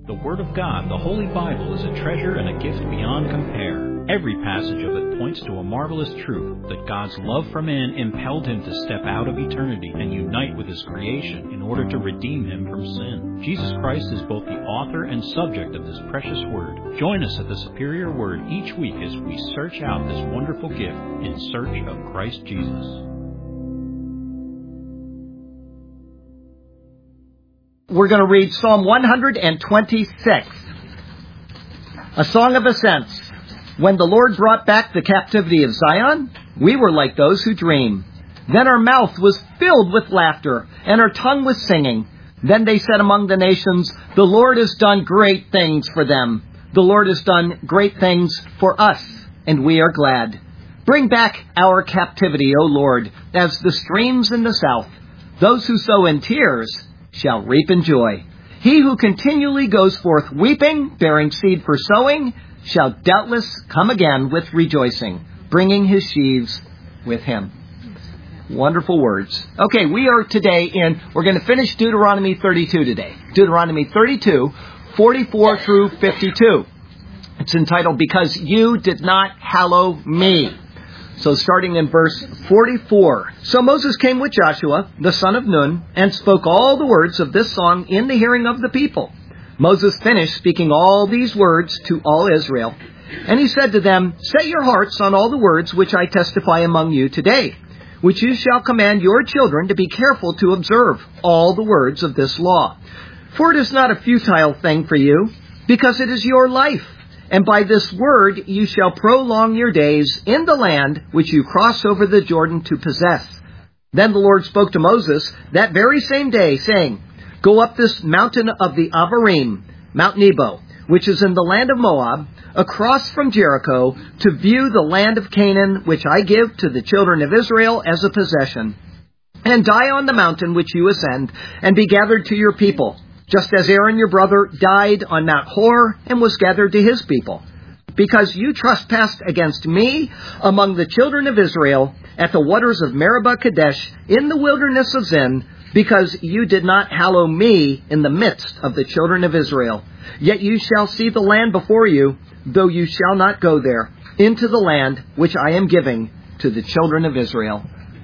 The Word of God, the Holy Bible, is a treasure and a gift beyond compare. Every passage of it points to a marvelous truth that God's love for man impelled him to step out of eternity and unite with his creation in order to redeem him from sin. Jesus Christ is both the author and subject of this precious Word. Join us at the Superior Word each week as we search out this wonderful gift in search of Christ Jesus. We're going to read Psalm 126, a song of ascents. When the Lord brought back the captivity of Zion, we were like those who dream. Then our mouth was filled with laughter, and our tongue was singing. Then they said among the nations, the Lord has done great things for them. The Lord has done great things for us, and we are glad. Bring back our captivity, O Lord, as the streams in the south. Those who sow in tears shall reap in joy. He who continually goes forth weeping, bearing seed for sowing, shall doubtless come again with rejoicing, bringing his sheaves with him. Wonderful words. Okay, we're going to finish Deuteronomy 32 today. Deuteronomy 32, 44 through 52. It's entitled, Because You Did Not Hallow Me. So starting in verse 44. So Moses came with Joshua, the son of Nun, and spoke all the words of this song in the hearing of the people. Moses finished speaking all these words to all Israel. And he said to them, Set your hearts on all the words which I testify among you today, which you shall command your children to be careful to observe all the words of this law. For it is not a futile thing for you, because it is your life. And by this word you shall prolong your days in the land which you cross over the Jordan to possess. Then the Lord spoke to Moses that very same day, saying, Go up this mountain of the Avarim, Mount Nebo, which is in the land of Moab, across from Jericho, to view the land of Canaan, which I give to the children of Israel as a possession. And die on the mountain which you ascend, and be gathered to your people, just as Aaron your brother died on Mount Hor and was gathered to his people. Because you trespassed against me among the children of Israel at the waters of Meribah Kadesh in the wilderness of Zin, because you did not hallow me in the midst of the children of Israel. Yet you shall see the land before you, though you shall not go there, into the land which I am giving to the children of Israel.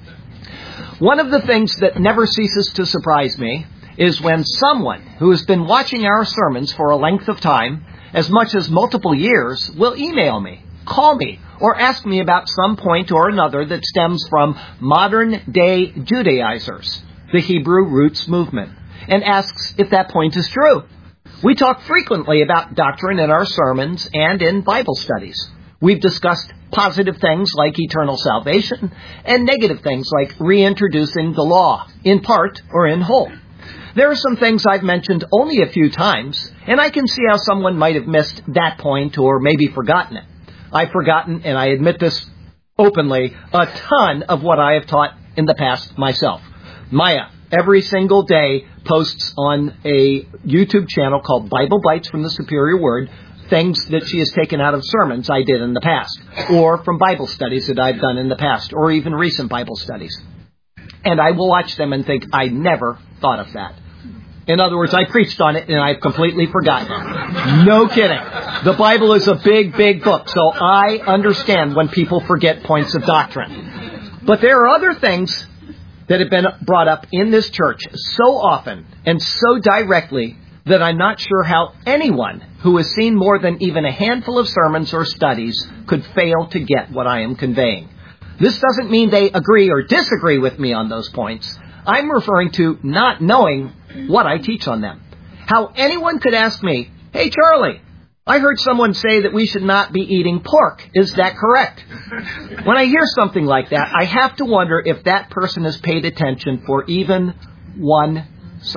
One of the things that never ceases to surprise me is when someone who has been watching our sermons for a length of time, as much as multiple years, will email me, call me, or ask me about some point or another that stems from modern-day Judaizers, the Hebrew roots movement, and asks if that point is true. We talk frequently about doctrine in our sermons and in Bible studies. We've discussed positive things like eternal salvation and negative things like reintroducing the law, in part or in whole. There are some things I've mentioned only a few times, and I can see how someone might have missed that point or maybe forgotten it. I've forgotten, and I admit this openly, a ton of what I have taught in the past myself. Maya, every single day, posts on a YouTube channel called Bible Bites from the Superior Word, things that she has taken out of sermons I did in the past, or from Bible studies that I've done in the past, or even recent Bible studies. And I will watch them and think, I never thought of that. In other words, I preached on it and I've completely forgotten it. No kidding. The Bible is a big, big book, so I understand when people forget points of doctrine. But there are other things that have been brought up in this church so often and so directly that I'm not sure how anyone who has seen more than even a handful of sermons or studies could fail to get what I am conveying. This doesn't mean they agree or disagree with me on those points. I'm referring to not knowing what I teach on them. How anyone could ask me, Hey, Charlie, I heard someone say that we should not be eating pork. Is that correct? When I hear something like that, I have to wonder if that person has paid attention for even one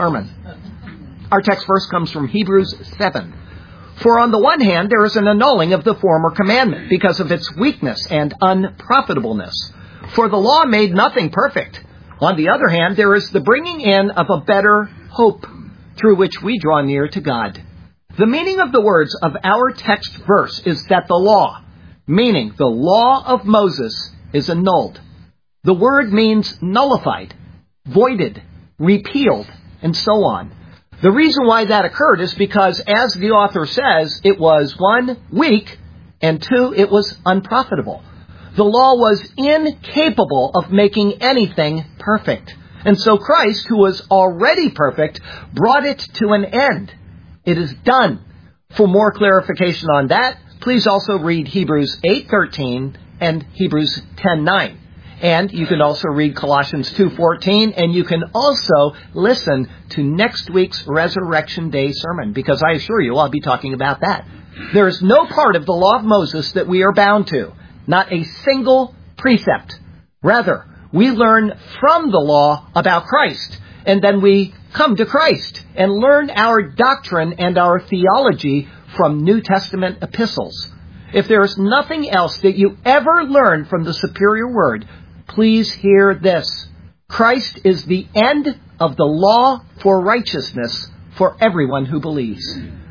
sermon. Our text verse comes from Hebrews 7. For on the one hand, there is an annulling of the former commandment because of its weakness and unprofitableness. For the law made nothing perfect. On the other hand, there is the bringing in of a better hope through which we draw near to God. The meaning of the words of our text verse is that the law, meaning the law of Moses, is annulled. The word means nullified, voided, repealed, and so on. The reason why that occurred is because, as the author says, it was 1, weak, and 2, it was unprofitable. The law was incapable of making anything perfect. And so Christ, who was already perfect, brought it to an end. It is done. For more clarification on that, please also read Hebrews 8:13 and Hebrews 10:9. And you can also read Colossians 2:14, and you can also listen to next week's Resurrection Day sermon, because I assure you I'll be talking about that. There is no part of the law of Moses that we are bound to, not a single precept. Rather, we learn from the law about Christ, and then we come to Christ and learn our doctrine and our theology from New Testament epistles. If there is nothing else that you ever learn from the superior word, please hear this. Christ is the end of the law for righteousness for everyone who believes.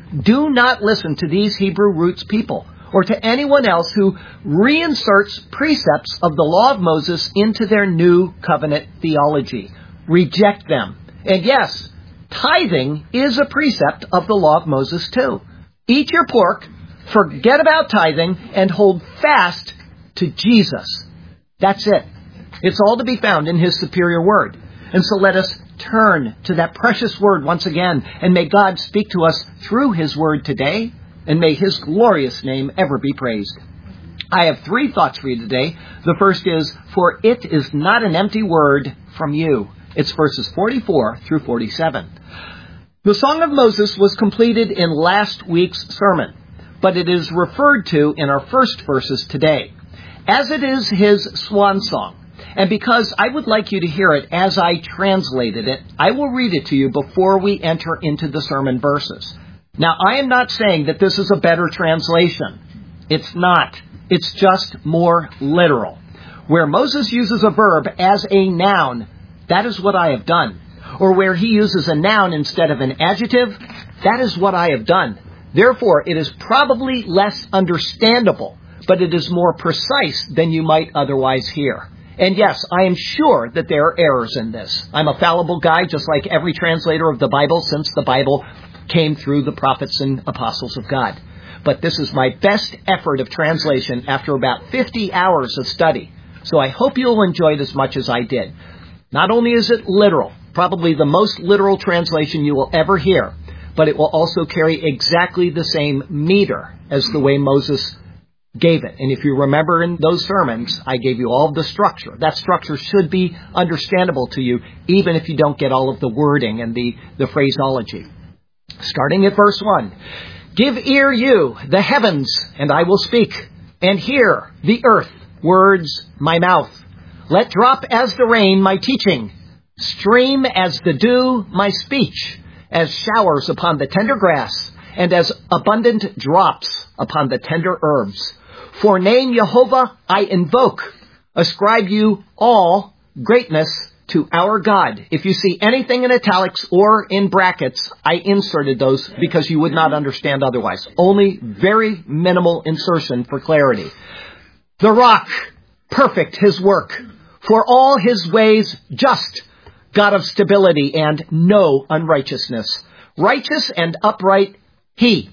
Do not listen to these Hebrew roots people or to anyone else who reinserts precepts of the law of Moses into their new covenant theology. Reject them. And yes, tithing is a precept of the law of Moses too. Eat your pork, forget about tithing, and hold fast to Jesus. That's it. It's all to be found in His superior word. And so let us turn to that precious word once again, and may God speak to us through His word today, and may His glorious name ever be praised. I have 3 thoughts for you today. The first is, for it is not an empty word from you. It's verses 44 through 47. The Song of Moses was completed in last week's sermon, but it is referred to in our first verses today, as it is His swan song. And because I would like you to hear it as I translated it, I will read it to you before we enter into the sermon verses. Now, I am not saying that this is a better translation. It's not. It's just more literal. Where Moses uses a verb as a noun, that is what I have done. Or where he uses a noun instead of an adjective, that is what I have done. Therefore, it is probably less understandable, but it is more precise than you might otherwise hear. And yes, I am sure that there are errors in this. I'm a fallible guy, just like every translator of the Bible, since the Bible came through the prophets and apostles of God. But this is my best effort of translation after about 50 hours of study. So I hope you'll enjoy it as much as I did. Not only is it literal, probably the most literal translation you will ever hear, but it will also carry exactly the same meter as the way Moses gave it. And if you remember in those sermons, I gave you all of the structure. That structure should be understandable to you, even if you don't get all of the wording and the phraseology. Starting at verse 1. Give ear, you, the heavens, and I will speak, and hear, the earth, words, my mouth. Let drop as the rain my teaching, stream as the dew my speech, as showers upon the tender grass, and as abundant drops upon the tender herbs. For name Jehovah I invoke. Ascribe you all greatness to our God. If you see anything in italics or in brackets, I inserted those because you would not understand otherwise. Only very minimal insertion for clarity. The rock, perfect His work. For all His ways just, God of stability and no unrighteousness. Righteous and upright He,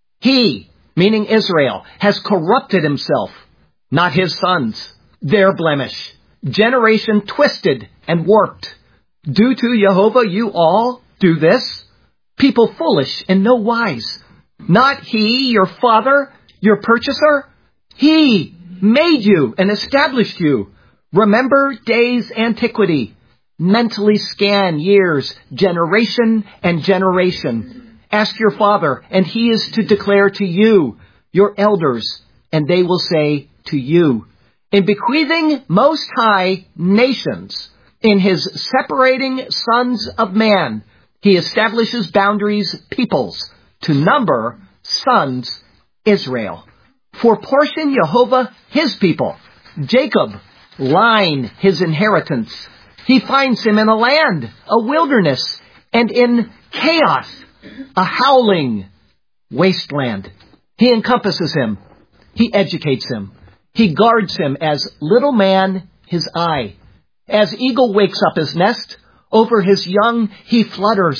meaning Israel, has corrupted himself, not his sons, their blemish. Generation twisted and warped. Do to Jehovah you all do this? People foolish and no wise. Not He, your Father, your purchaser? He made you and established you. Remember days' antiquity. Mentally scan years, generation and generation. Ask your father, and he is to declare to you, your elders, and they will say to you. In bequeathing most high nations, in His separating sons of man, He establishes boundaries, peoples, to number sons, Israel. For portion Jehovah His people, Jacob, line His inheritance. He finds him in a land, a wilderness, and in chaos, a howling wasteland. He encompasses him. He educates him. He guards him as little man his eye. As eagle wakes up his nest, over his young he flutters.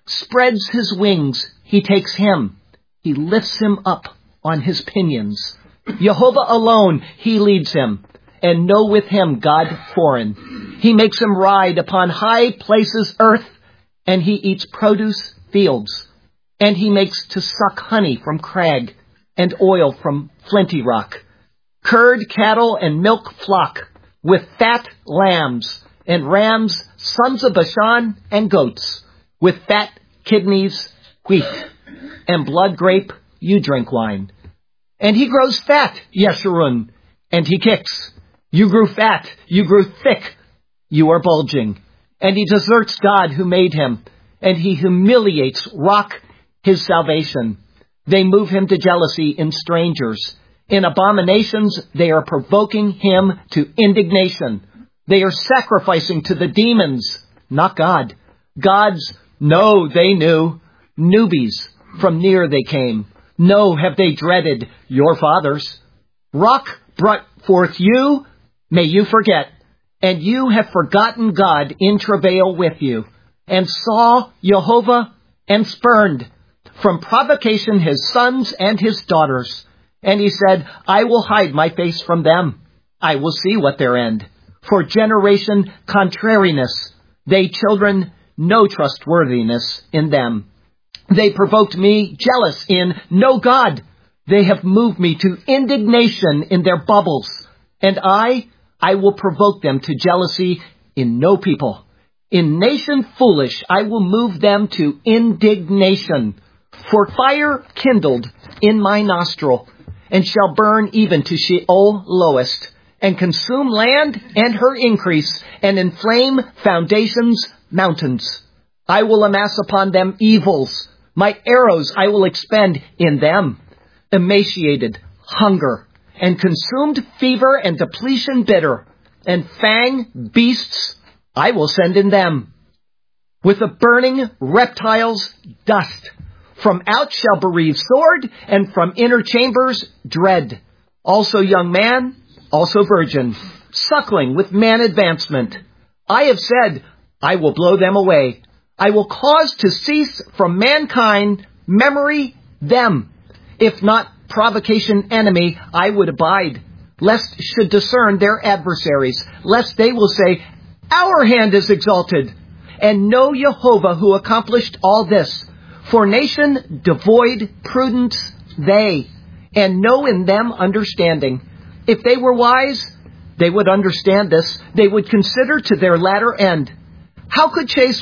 spreads his wings, he takes him. He lifts him up on his pinions. Jehovah alone, he leads him, and no with him God foreign. He makes him ride upon high places earth, and he eats produce fields. And he makes to suck honey from crag, and oil from flinty rock. Curd cattle and milk flock, with fat lambs, and rams, sons of Bashan, and goats, with fat kidneys, wheat, and blood grape, you drink wine. And he grows fat, Yeshurun, and he kicks. You grew fat, you grew thick, you are bulging. And he deserts God who made him, and he humiliates Rock, his salvation. They move him to jealousy in strangers. In abominations, they are provoking him to indignation. They are sacrificing to the demons, not God. Gods, no, they knew. Newbies, from near they came. No, have they dreaded your fathers. Rock brought forth you, may you forget. And you have forgotten God in travail with you, and saw Jehovah and spurned from provocation his sons and his daughters. And he said, I will hide my face from them. I will see what their end. For generation contrariness, they children no trustworthiness in them. They provoked me jealous in no God. They have moved me to indignation in their bubbles. And I will provoke them to jealousy in no people. In nation foolish, I will move them to indignation. For fire kindled in my nostril, and shall burn even to Sheol lowest, and consume land and her increase, and inflame foundations, mountains. I will amass upon them evils. My arrows I will expend in them. Emaciated, hunger, and consumed fever and depletion bitter, and fang beasts I will send in them. With the burning reptiles, dust. From out shall bereave sword, and from inner chambers dread. Also young man, also virgin, suckling with man advancement. I have said, I will blow them away. I will cause to cease from mankind memory them. If not provocation enemy, I would abide, lest should discern their adversaries, lest they will say, our hand is exalted, and know Jehovah who accomplished all this. For nation devoid prudence they, and know in them understanding. If they were wise, they would understand this. They would consider to their latter end. How could chase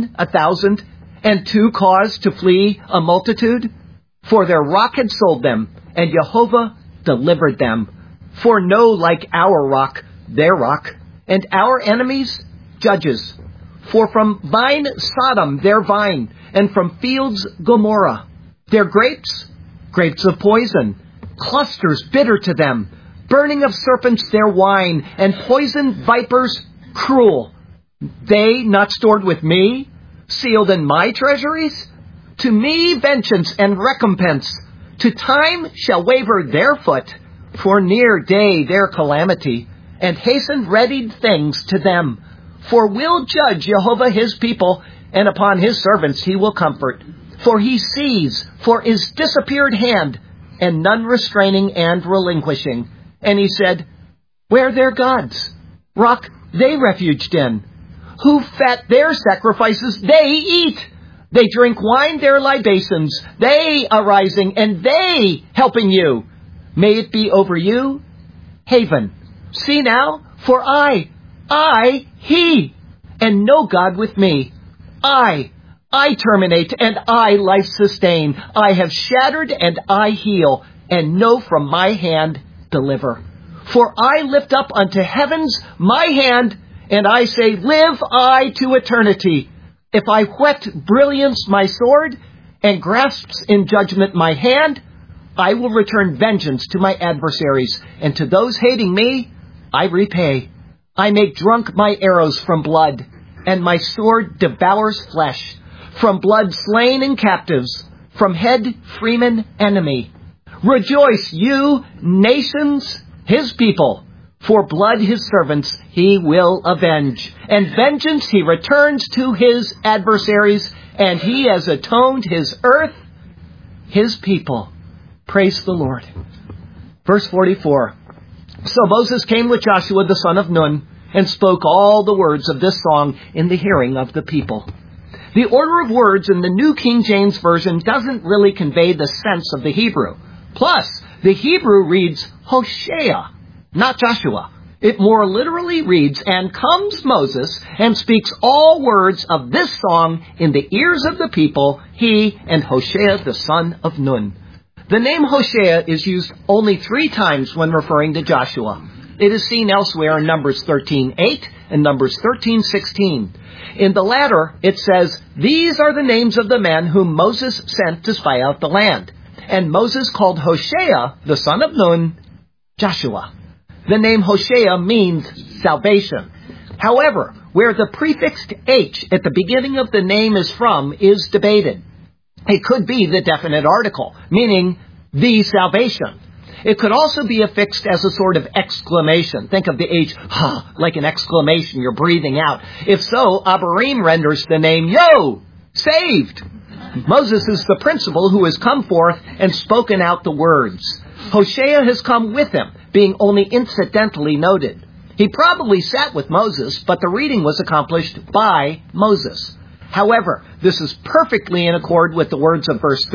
1,000, and 2 cause to flee a multitude? For their rock had sold them, and Jehovah delivered them. For no like our rock, their rock, and our enemies, judges. For from vine Sodom their vine, and from fields Gomorrah. Their grapes, grapes of poison, clusters bitter to them, burning of serpents their wine, and poisoned vipers cruel. They not stored with me, sealed in my treasuries? To me vengeance and recompense, to time shall waver their foot, for near day their calamity, and hasten readied things to them. For will judge Jehovah his people, and upon his servants he will comfort. For he sees for his disappeared hand, and none restraining and relinquishing. And he said, where their gods? Rock they refuged in. Who fat their sacrifices they eat. They drink wine their libations, they arising, and they helping you. May it be over you, haven. See now, for I, he, and no God with me. I terminate, and I life sustain. I have shattered, and I heal, and no from my hand deliver. For I lift up unto heavens my hand, and I say, live I to eternity. If I whet brilliance my sword, and grasps in judgment my hand, I will return vengeance to my adversaries, and to those hating me I repay. I make drunk my arrows from blood, and my sword devours flesh. From blood slain and captives, from head freeman enemy. Rejoice, you nations, his people, for blood his servants he will avenge. And vengeance he returns to his adversaries, and he has atoned his earth, his people. Praise the Lord. Verse 44. So Moses came with Joshua the son of Nun and spoke all the words of this song in the hearing of the people. The order of words in the New King James Version doesn't really convey the sense of the Hebrew. Plus, the Hebrew reads Hosea, not Joshua. It more literally reads, and comes Moses and speaks all words of this song in the ears of the people, he and Hosea the son of Nun. The name Hosea is used only 3 times when referring to Joshua. It is seen elsewhere in Numbers 13:8 and Numbers 13:16. In the latter, it says, these are the names of the men whom Moses sent to spy out the land. And Moses called Hosea, the son of Nun, Joshua. The name Hosea means salvation. However, where the prefixed H at the beginning of the name is from is debated. It could be the definite article, meaning the salvation. It could also be affixed as a sort of exclamation. Think of the H, like an exclamation you're breathing out. If so, Abarim renders the name, yo, saved. Moses is the principal who has come forth and spoken out the words. Hosea has come with him, being only incidentally noted. He probably sat with Moses, but the reading was accomplished by Moses. However, this is perfectly in accord with the words of verse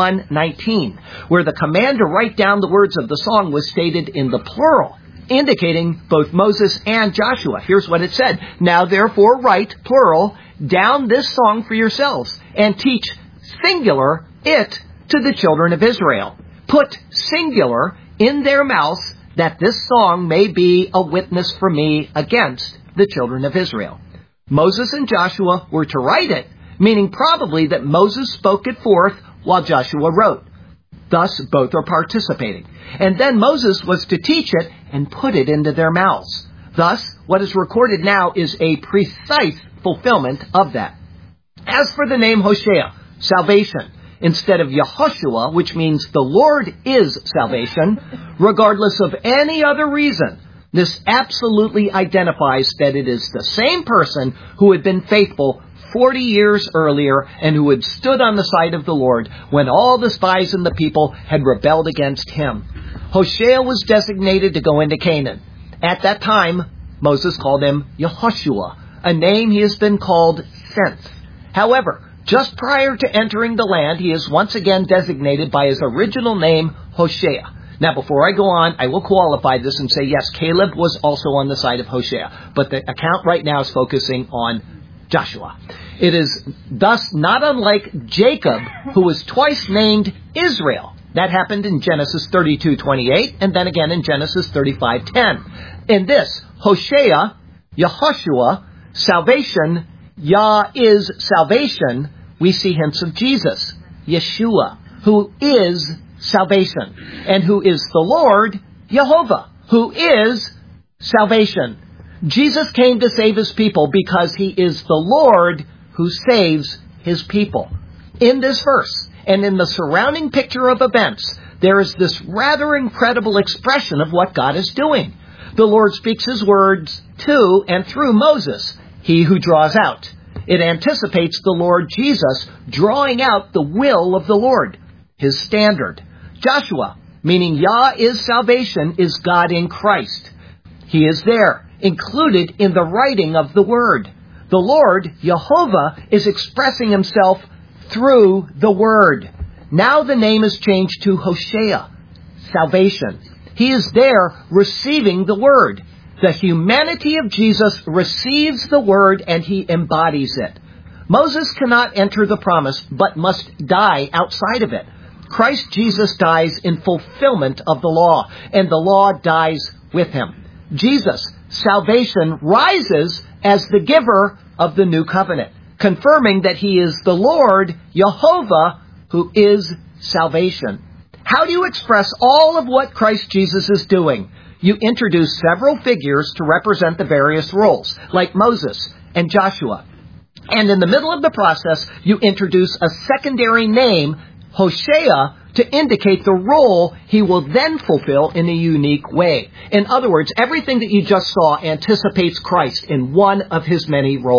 31:19, where the command to write down the words of the song was stated in the plural, indicating both Moses and Joshua. Here's what it said. Now therefore write, plural, down this song for yourselves, and teach, singular, it to the children of Israel. Put singular in their mouths, that this song may be a witness for me against the children of Israel. Moses and Joshua were to write it, meaning probably that Moses spoke it forth while Joshua wrote. Thus, both are participating. And then Moses was to teach it and put it into their mouths. Thus, what is recorded now is a precise fulfillment of that. As for the name Hosea, salvation, instead of Yehoshua, which means the Lord is salvation, regardless of any other reason, this absolutely identifies that it is the same person who had been faithful 40 years earlier and who had stood on the side of the Lord when all the spies and the people had rebelled against him. Hosea was designated to go into Canaan. At that time, Moses called him Yehoshua, a name he has been called since. However, just prior to entering the land, he is once again designated by his original name, Hosea. Now, before I go on, I will qualify this and say, yes, Caleb was also on the side of Hosea, but the account right now is focusing on Joshua. It is thus not unlike Jacob, who was twice named Israel. That happened in Genesis 32:28, and then again in Genesis 35:10. In this, Hosea, Yehoshua, salvation, Yah is salvation, we see hints of Jesus, Yeshua, who is salvation, and who is the Lord, Jehovah, who is salvation. Jesus came to save his people because he is the Lord who saves his people. In this verse, and in the surrounding picture of events, there is this rather incredible expression of what God is doing. The Lord speaks his words to and through Moses, he who draws out. It anticipates the Lord Jesus drawing out the will of the Lord, his standard. Joshua, meaning Yah is salvation, is God in Christ. He is there, included in the writing of the word. The Lord, Jehovah, is expressing himself through the word. Now the name is changed to Hosea, salvation. He is there receiving the word. The humanity of Jesus receives the word and he embodies it. Moses cannot enter the promise, but must die outside of it. Christ Jesus dies in fulfillment of the law, and the law dies with him. Jesus, salvation, rises as the giver of the new covenant, confirming that he is the Lord, Jehovah, who is salvation. How do you express all of what Christ Jesus is doing? You introduce several figures to represent the various roles, like Moses and Joshua. And in the middle of the process, you introduce a secondary name, Hosea, to indicate the role he will then fulfill in a unique way. In other words, everything that you just saw anticipates Christ in one of his many roles.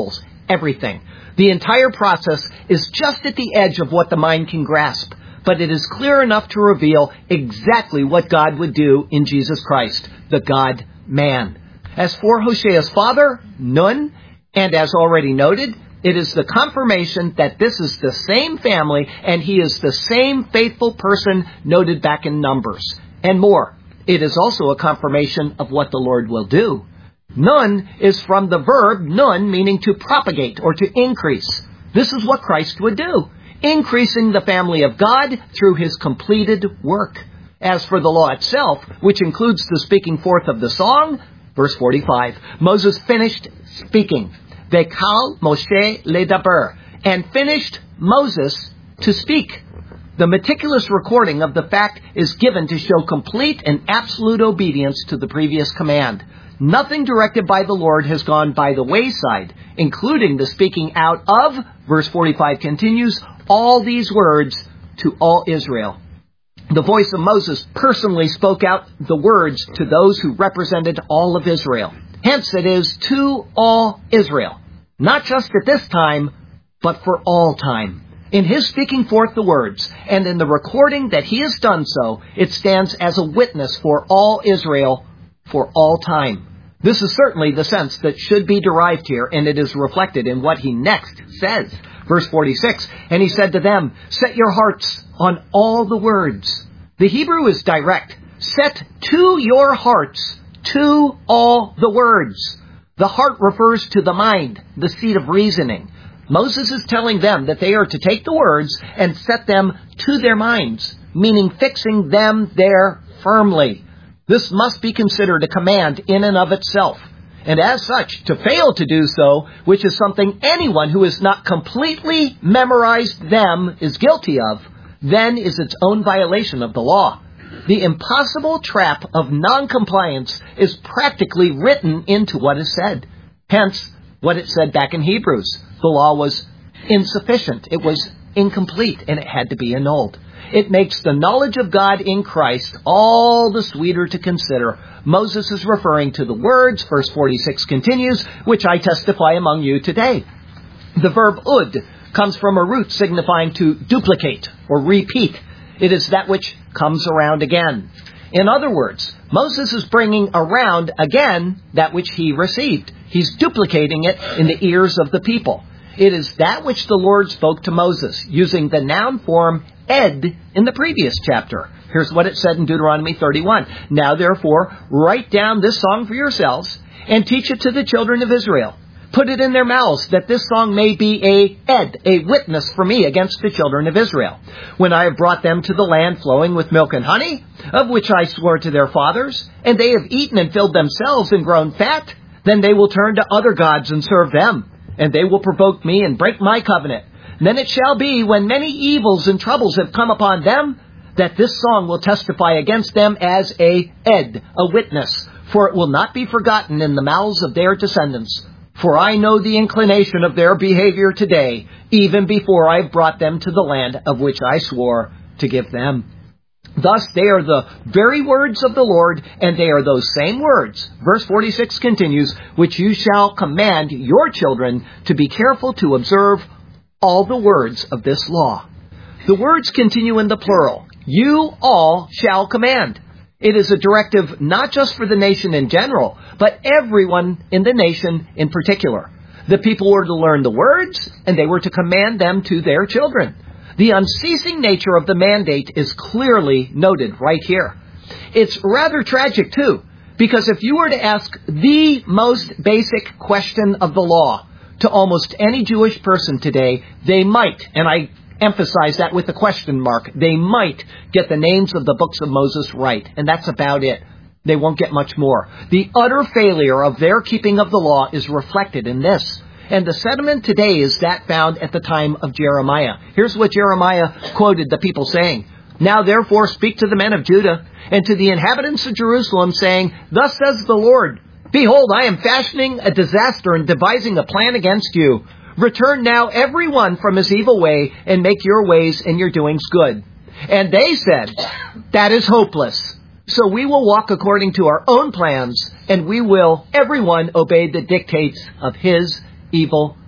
everything. The entire process is just at the edge of what the mind can grasp, but it is clear enough to reveal exactly what God would do in Jesus Christ, the God-man. As for Hosea's father, Nun, and as already noted, it is the confirmation that this is the same family and he is the same faithful person noted back in Numbers. And more, it is also a confirmation of what the Lord will do. Nun is from the verb nun, meaning to propagate or to increase. This is what Christ would do, increasing the family of God through his completed work. As for the law itself, which includes the speaking forth of the song, verse 45, Moses finished speaking. Vekal Moshe ledaber, and finished Moses to speak. The meticulous recording of the fact is given to show complete and absolute obedience to the previous command. Nothing directed by the Lord has gone by the wayside, including the speaking out of, verse 45 continues, all these words to all Israel. The voice of Moses personally spoke out the words to those who represented all of Israel. Hence it is to all Israel, not just at this time, but for all time. In his speaking forth the words, and in the recording that he has done so, it stands as a witness for all Israel for all time. This is certainly the sense that should be derived here, and it is reflected in what he next says. Verse 46, and he said to them, set your hearts on all the words. The Hebrew is direct. Set to your hearts to all the words. The heart refers to the mind, the seat of reasoning. Moses is telling them that they are to take the words and set them to their minds, meaning fixing them there firmly. This must be considered a command in and of itself. And as such, to fail to do so, which is something anyone who has not completely memorized them is guilty of, then is its own violation of the law. The impossible trap of noncompliance is practically written into what is said. Hence, what it said back in Hebrews. The law was insufficient. It was incomplete, and it had to be annulled. It makes the knowledge of God in Christ all the sweeter to consider. Moses is referring to the words, verse 46 continues, which I testify among you today. The verb ud comes from a root signifying to duplicate or repeat. It is that which comes around again. In other words, Moses is bringing around again that which he received. He's duplicating it in the ears of the people. It is that which the Lord spoke to Moses, using the noun form ed in the previous chapter. Here's what it said in Deuteronomy 31. Now therefore, write down this song for yourselves, and teach it to the children of Israel. Put it in their mouths, that this song may be a witness for me against the children of Israel. When I have brought them to the land flowing with milk and honey, of which I swore to their fathers, and they have eaten and filled themselves and grown fat, then they will turn to other gods and serve them, and they will provoke me and break my covenant. Then it shall be, when many evils and troubles have come upon them, that this song will testify against them as a witness, for it will not be forgotten in the mouths of their descendants. For I know the inclination of their behavior today, even before I have brought them to the land of which I swore to give them. Thus they are the very words of the Lord, and they are those same words, verse 46 continues, which you shall command your children to be careful to observe all the words of this law. The words continue in the plural. You all shall command. It is a directive not just for the nation in general, but everyone in the nation in particular. The people were to learn the words, and they were to command them to their children. The unceasing nature of the mandate is clearly noted right here. It's rather tragic, too, because if you were to ask the most basic question of the law to almost any Jewish person today, they might, and I emphasize that with a question mark, they might get the names of the books of Moses right, and that's about it. They won't get much more. The utter failure of their keeping of the law is reflected in this. And the sentiment today is that found at the time of Jeremiah. Here's what Jeremiah quoted the people saying. Now therefore speak to the men of Judah and to the inhabitants of Jerusalem, saying, Thus says the Lord, Behold, I am fashioning a disaster and devising a plan against you. Return now every one from his evil way, and make your ways and your doings good. And they said, That is hopeless. So we will walk according to our own plans, and we will, everyone, obey the dictates of his evil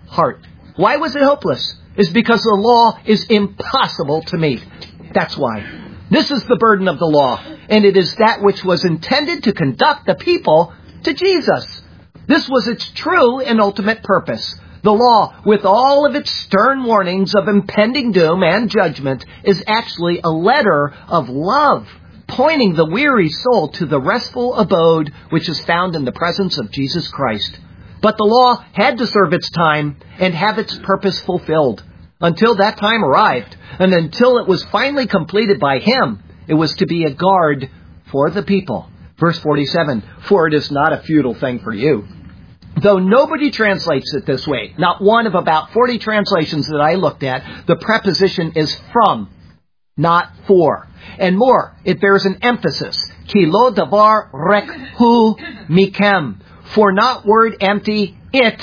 heart. Why was it hopeless? It's because the law is impossible to meet. That's why. This is the burden of the law, and it is that which was intended to conduct the people to Jesus. This was its true and ultimate purpose. The law, with all of its stern warnings of impending doom and judgment, is actually a letter of love, pointing the weary soul to the restful abode which is found in the presence of Jesus Christ. But the law had to serve its time and have its purpose fulfilled. Until that time arrived, and until it was finally completed by Him, it was to be a guard for the people. Verse 47, for it is not a futile thing for you. Though nobody translates it this way, not one of about 40 translations that I looked at, the preposition is from, not for. And more, it bears an emphasis. Ki lo davar rek hu mikem. For not word empty, it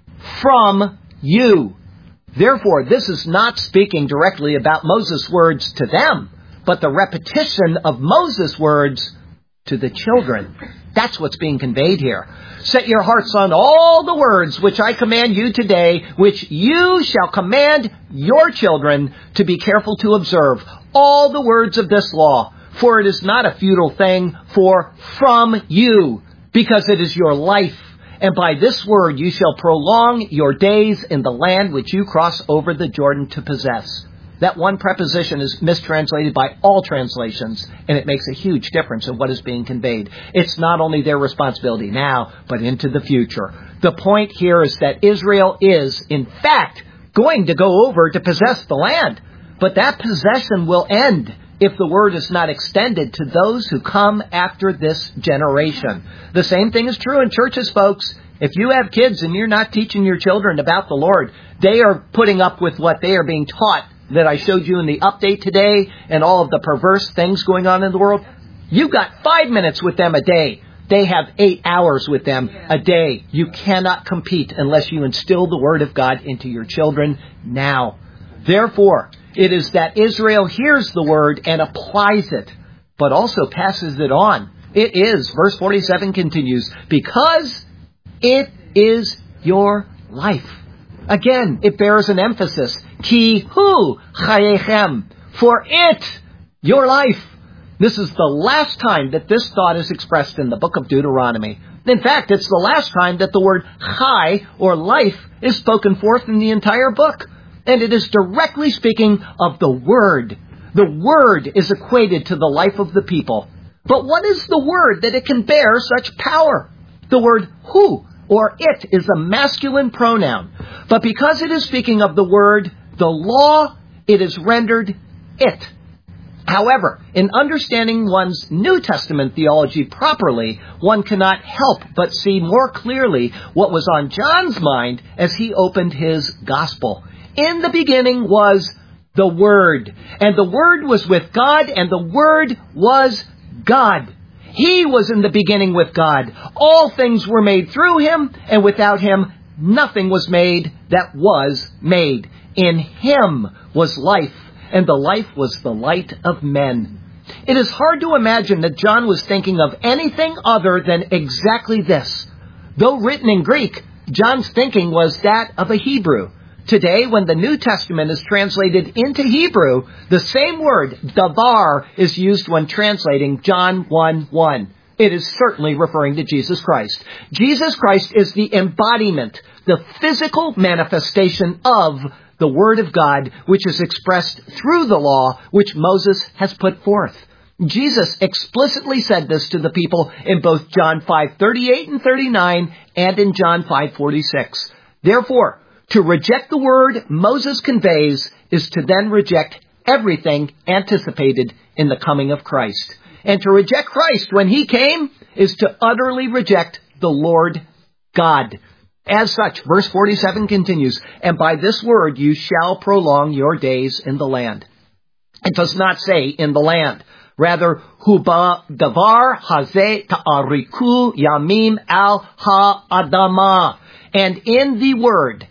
from you. Therefore, this is not speaking directly about Moses' words to them, but the repetition of Moses' words to the children. That's what's being conveyed here. Set your hearts on all the words which I command you today, which you shall command your children to be careful to observe, all the words of this law. For it is not a futile thing, for from you, because it is your life. And by this word you shall prolong your days in the land which you cross over the Jordan to possess. That one preposition is mistranslated by all translations, and it makes a huge difference in what is being conveyed. It's not only their responsibility now, but into the future. The point here is that Israel is, in fact, going to go over to possess the land. But that possession will end if the word is not extended to those who come after this generation. The same thing is true in churches, folks. If you have kids and you're not teaching your children about the Lord, they are putting up with what they are being taught that I showed you in the update today and all of the perverse things going on in the world. You've got 5 minutes with them a day. They have 8 hours with them a day. You cannot compete unless you instill the Word of God into your children now. Therefore, it is that Israel hears the Word and applies it, but also passes it on. It is, verse 47 continues, because it is your life. Again, it bears an emphasis. Ki hu chayechem. For it, your life. This is the last time that this thought is expressed in the book of Deuteronomy. In fact, it's the last time that the word chai, or life, is spoken forth in the entire book. And it is directly speaking of the Word. The Word is equated to the life of the people. But what is the Word that it can bear such power? The word hu, or it, is a masculine pronoun. But because it is speaking of the Word, the law, it is rendered it. However, in understanding one's New Testament theology properly, one cannot help but see more clearly what was on John's mind as he opened his gospel. In the beginning was the Word, and the Word was with God, and the Word was God. He was in the beginning with God. All things were made through Him, and without Him nothing was made that was made. In Him was life, and the life was the light of men. It is hard to imagine that John was thinking of anything other than exactly this. Though written in Greek, John's thinking was that of a Hebrew. Today, when the New Testament is translated into Hebrew, the same word, davar, is used when translating John 1:1. It is certainly referring to Jesus Christ. Jesus Christ is the embodiment, the physical manifestation of the Word of God, which is expressed through the law which Moses has put forth. Jesus explicitly said this to the people in both John 5:38 and 39 and in John 5:46. Therefore, to reject the word Moses conveys is to then reject everything anticipated in the coming of Christ. And to reject Christ when He came is to utterly reject the Lord God. As such, verse 47 continues, and by this word you shall prolong your days in the land. It does not say in the land. Rather, huba davar hazeh ta'ariku yamim al ha'adama. And in the word,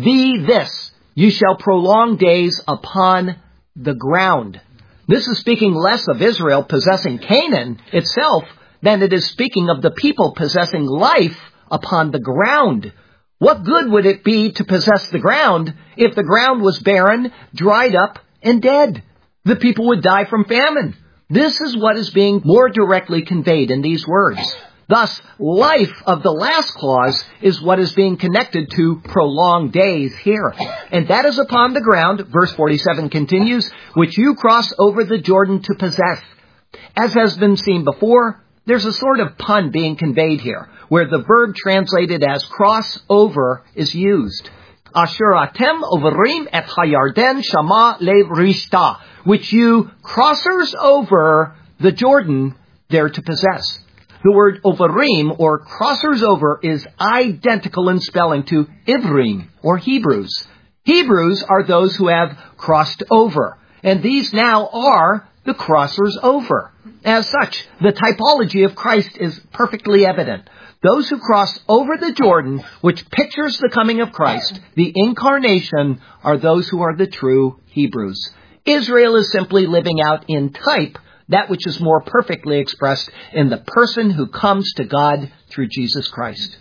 this, you shall prolong days upon the ground. This is speaking less of Israel possessing Canaan itself than it is speaking of the people possessing life upon the ground. What good would it be to possess the ground if the ground was barren, dried up, and dead? The people would die from famine. This is what is being more directly conveyed in these words. Thus, life of the last clause is what is being connected to prolonged days here. And that is upon the ground, verse 47 continues, which you cross over the Jordan to possess. As has been seen before, there's a sort of pun being conveyed here, where the verb translated as cross over is used. Asher atem overim et hayarden shama lev rishta, which you crossers over the Jordan there to possess. The word overim, or crossers over, is identical in spelling to Ivrim, or Hebrews. Hebrews are those who have crossed over, and these now are the crossers over. As such, the typology of Christ is perfectly evident. Those who cross over the Jordan, which pictures the coming of Christ, the incarnation, are those who are the true Hebrews. Israel is simply living out in type that which is more perfectly expressed in the person who comes to God through Jesus Christ.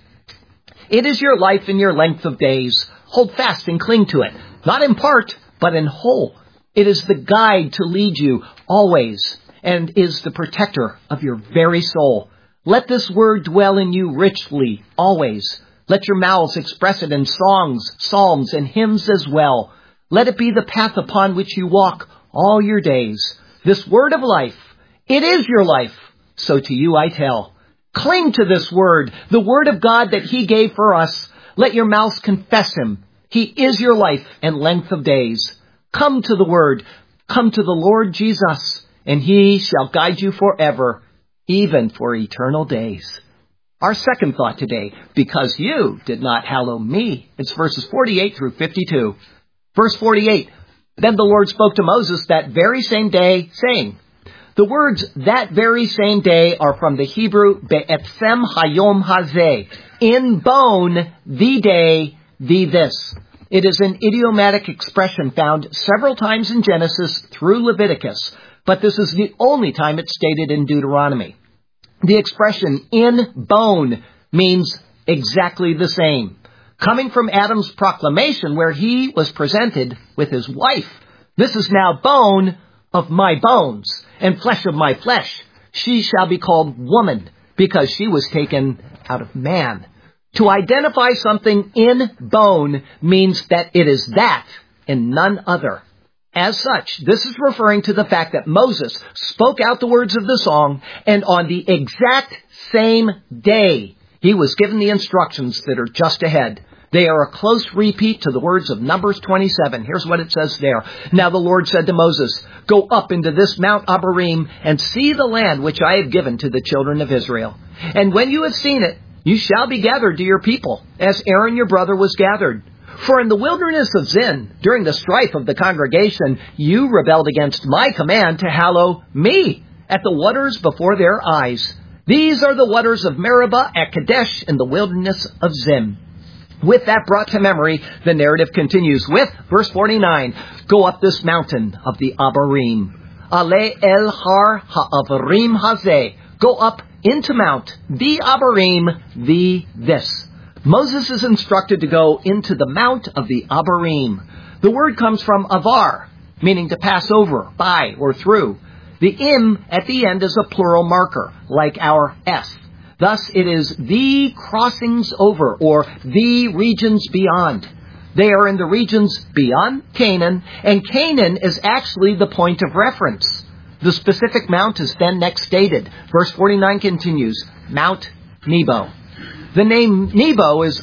It is your life in your length of days. Hold fast and cling to it, not in part, but in whole. It is the guide to lead you always, and is the protector of your very soul. Let this word dwell in you richly, always. Let your mouths express it in songs, psalms, and hymns as well. Let it be the path upon which you walk all your days. This word of life, it is your life, so to you I tell. Cling to this word, the word of God that He gave for us. Let your mouths confess Him. He is your life and length of days. Come to the word, come to the Lord Jesus, and He shall guide you forever, even for eternal days. Our second thought today, because you did not hallow me. It's verses 48 through 52. Verse 48, then the Lord spoke to Moses that very same day, saying, the words that very same day are from the Hebrew, be'etzem hayom hazeh, in bone, the day, the this. It is an idiomatic expression found several times in Genesis through Leviticus, but this is the only time it's stated in Deuteronomy. The expression in bone means exactly the same. Coming from Adam's proclamation where he was presented with his wife, this is now bone of my bones and flesh of my flesh. She shall be called woman because she was taken out of man. To identify something in bone means that it is that and none other. As such, this is referring to the fact that Moses spoke out the words of the song, and on the exact same day, he was given the instructions that are just ahead. They are a close repeat to the words of Numbers 27. Here's what it says there. Now the Lord said to Moses, go up into this Mount Abarim and see the land which I have given to the children of Israel. And when you have seen it, you shall be gathered to your people, as Aaron your brother was gathered. For in the wilderness of Zin, during the strife of the congregation, you rebelled against my command to hallow me at the waters before their eyes. These are the waters of Meribah at Kadesh in the wilderness of Zin. With that brought to memory, the narrative continues with verse 49. Go up this mountain of the Abarim. Ale el har ha'avarim hazeh. Go up into Mount, the Abarim, the this. Moses is instructed to go into the Mount of the Abarim. The word comes from avar, meaning to pass over, by, or through. The im at the end is a plural marker, like our s. Thus, it is the crossings over, or the regions beyond. They are in the regions beyond Canaan, and Canaan is actually the point of reference. The specific mount is then next stated. Verse 49 continues, Mount Nebo. The name Nebo is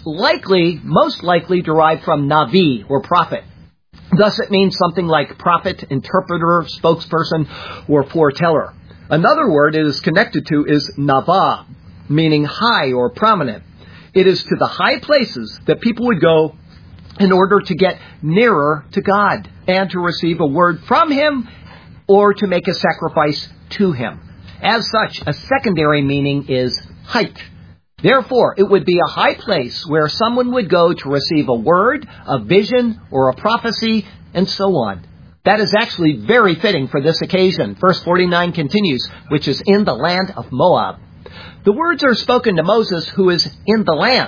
most likely derived from Navi, or prophet. Thus it means something like prophet, interpreter, spokesperson, or foreteller. Another word it is connected to is Nava, meaning high or prominent. It is to the high places that people would go in order to get nearer to God and to receive a word from Him or to make a sacrifice to Him. As such, a secondary meaning is height. Therefore, it would be a high place where someone would go to receive a word, a vision, or a prophecy, and so on. That is actually very fitting for this occasion. Verse 49 continues, which is in the land of Moab. The words are spoken to Moses, who is in the land.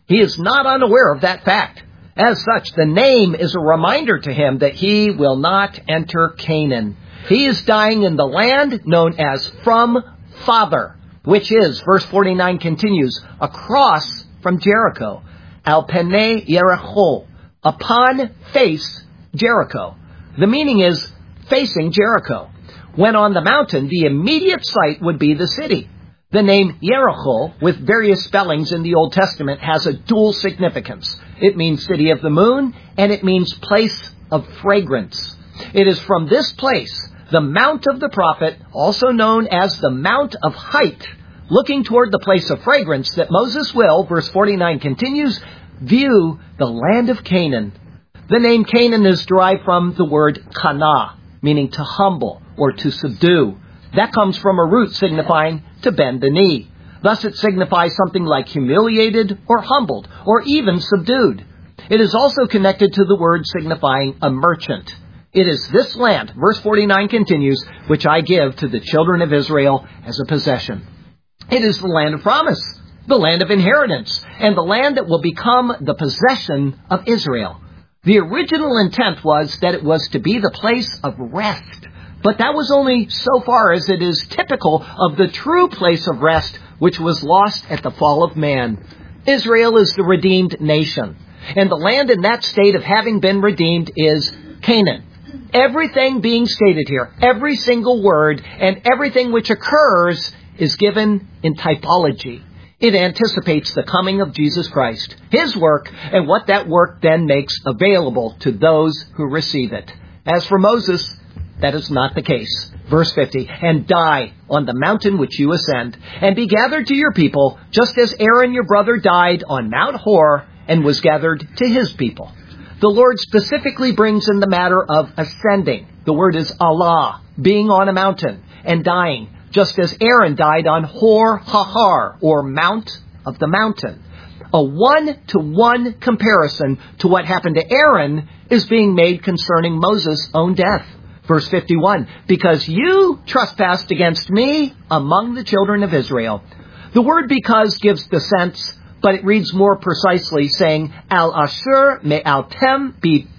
He is not unaware of that fact. As such, the name is a reminder to him that he will not enter Canaan. He is dying in the land known as from Father, which is, verse 49 continues, across from Jericho. Al Penei Jericho, upon face Jericho. The meaning is facing Jericho. When on the mountain, the immediate site would be the city. The name Jericho, with various spellings in the Old Testament, has a dual significance. It means city of the moon, and it means place of fragrance. It is from this place, the Mount of the Prophet, also known as the Mount of Height, looking toward the place of fragrance, that Moses will, verse 49 continues, view the land of Canaan. The name Canaan is derived from the word kana, meaning to humble or to subdue. That comes from a root signifying to bend the knee. Thus it signifies something like humiliated or humbled or even subdued. It is also connected to the word signifying a merchant. It is this land, verse 49 continues, which I give to the children of Israel as a possession. It is the land of promise, the land of inheritance, and the land that will become the possession of Israel. The original intent was that it was to be the place of rest. But that was only so far as it is typical of the true place of rest, which was lost at the fall of man. Israel is the redeemed nation, and the land in that state of having been redeemed is Canaan. Everything being stated here, every single word, and everything which occurs is given in typology. It anticipates the coming of Jesus Christ, His work, and what that work then makes available to those who receive it. As for Moses, that is not the case. Verse 50, and die on the mountain which you ascend, and be gathered to your people, just as Aaron your brother died on Mount Hor, and was gathered to his people. The Lord specifically brings in the matter of ascending. The word is Allah, being on a mountain, and dying, just as Aaron died on Hor Hahar, or Mount of the Mountain. A one-to-one comparison to what happened to Aaron is being made concerning Moses' own death. Verse 51, because you trespassed against me among the children of Israel. The word because gives the sense, but it reads more precisely, saying, Al Asher me'altem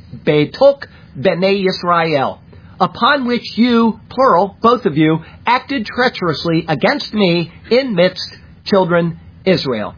betok b'nei Yisrael, upon which you, plural, both of you, acted treacherously against me in midst children Israel.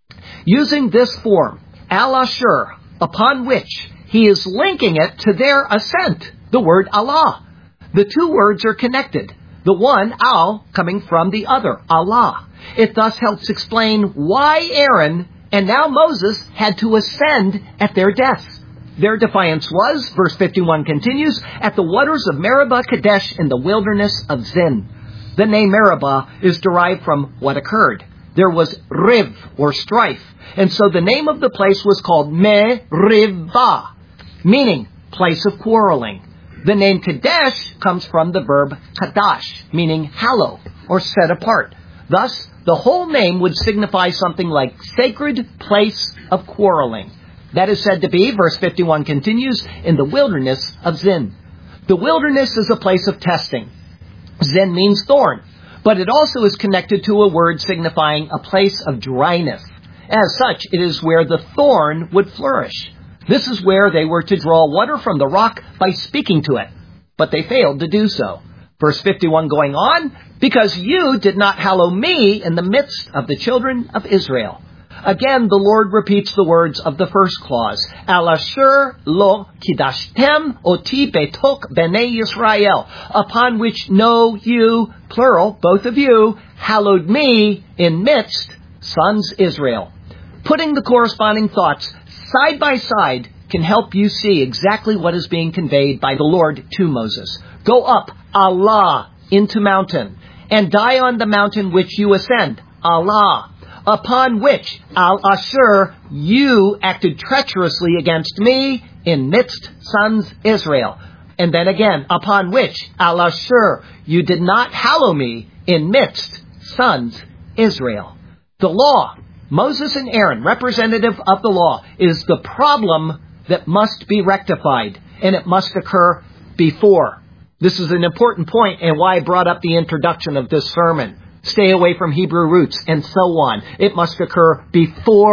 Using this form, Al Asher, upon which, he is linking it to their ascent, the word Allah. The two words are connected. The one, al, coming from the other, Allah. It thus helps explain why Aaron and now Moses had to ascend at their deaths. Their defiance was, verse 51 continues, at the waters of Meribah Kadesh in the wilderness of Zin. The name Meribah is derived from what occurred. There was riv, or strife, and so the name of the place was called Meribah, meaning place of quarreling. The name Kadesh comes from the verb kadash, meaning hallow or set apart. Thus, the whole name would signify something like sacred place of quarreling. That is said to be, verse 51 continues, in the wilderness of Zin. The wilderness is a place of testing. Zin means thorn, but it also is connected to a word signifying a place of dryness. As such, it is where the thorn would flourish. This is where they were to draw water from the rock by speaking to it, but they failed to do so. Verse 51 going on, because you did not hallow me in the midst of the children of Israel. Again, the Lord repeats the words of the first clause, Al asher lo kidashtem oti betok b'nei Yisrael, upon which no you, plural, both of you, hallowed me in midst, sons Israel. Putting the corresponding thoughts side by side can help you see exactly what is being conveyed by the Lord to Moses. Go up, Allah, into mountain, and die on the mountain which you ascend, Allah, upon which, Al Asher, you acted treacherously against me in midst sons Israel. And then again, upon which, Al Asher, you did not hallow me in midst sons Israel. The law, Moses and Aaron, representative of the law, is the problem that must be rectified, and it must occur before. This is an important point and why I brought up the introduction of this sermon. Stay away from Hebrew roots and so on. It must occur before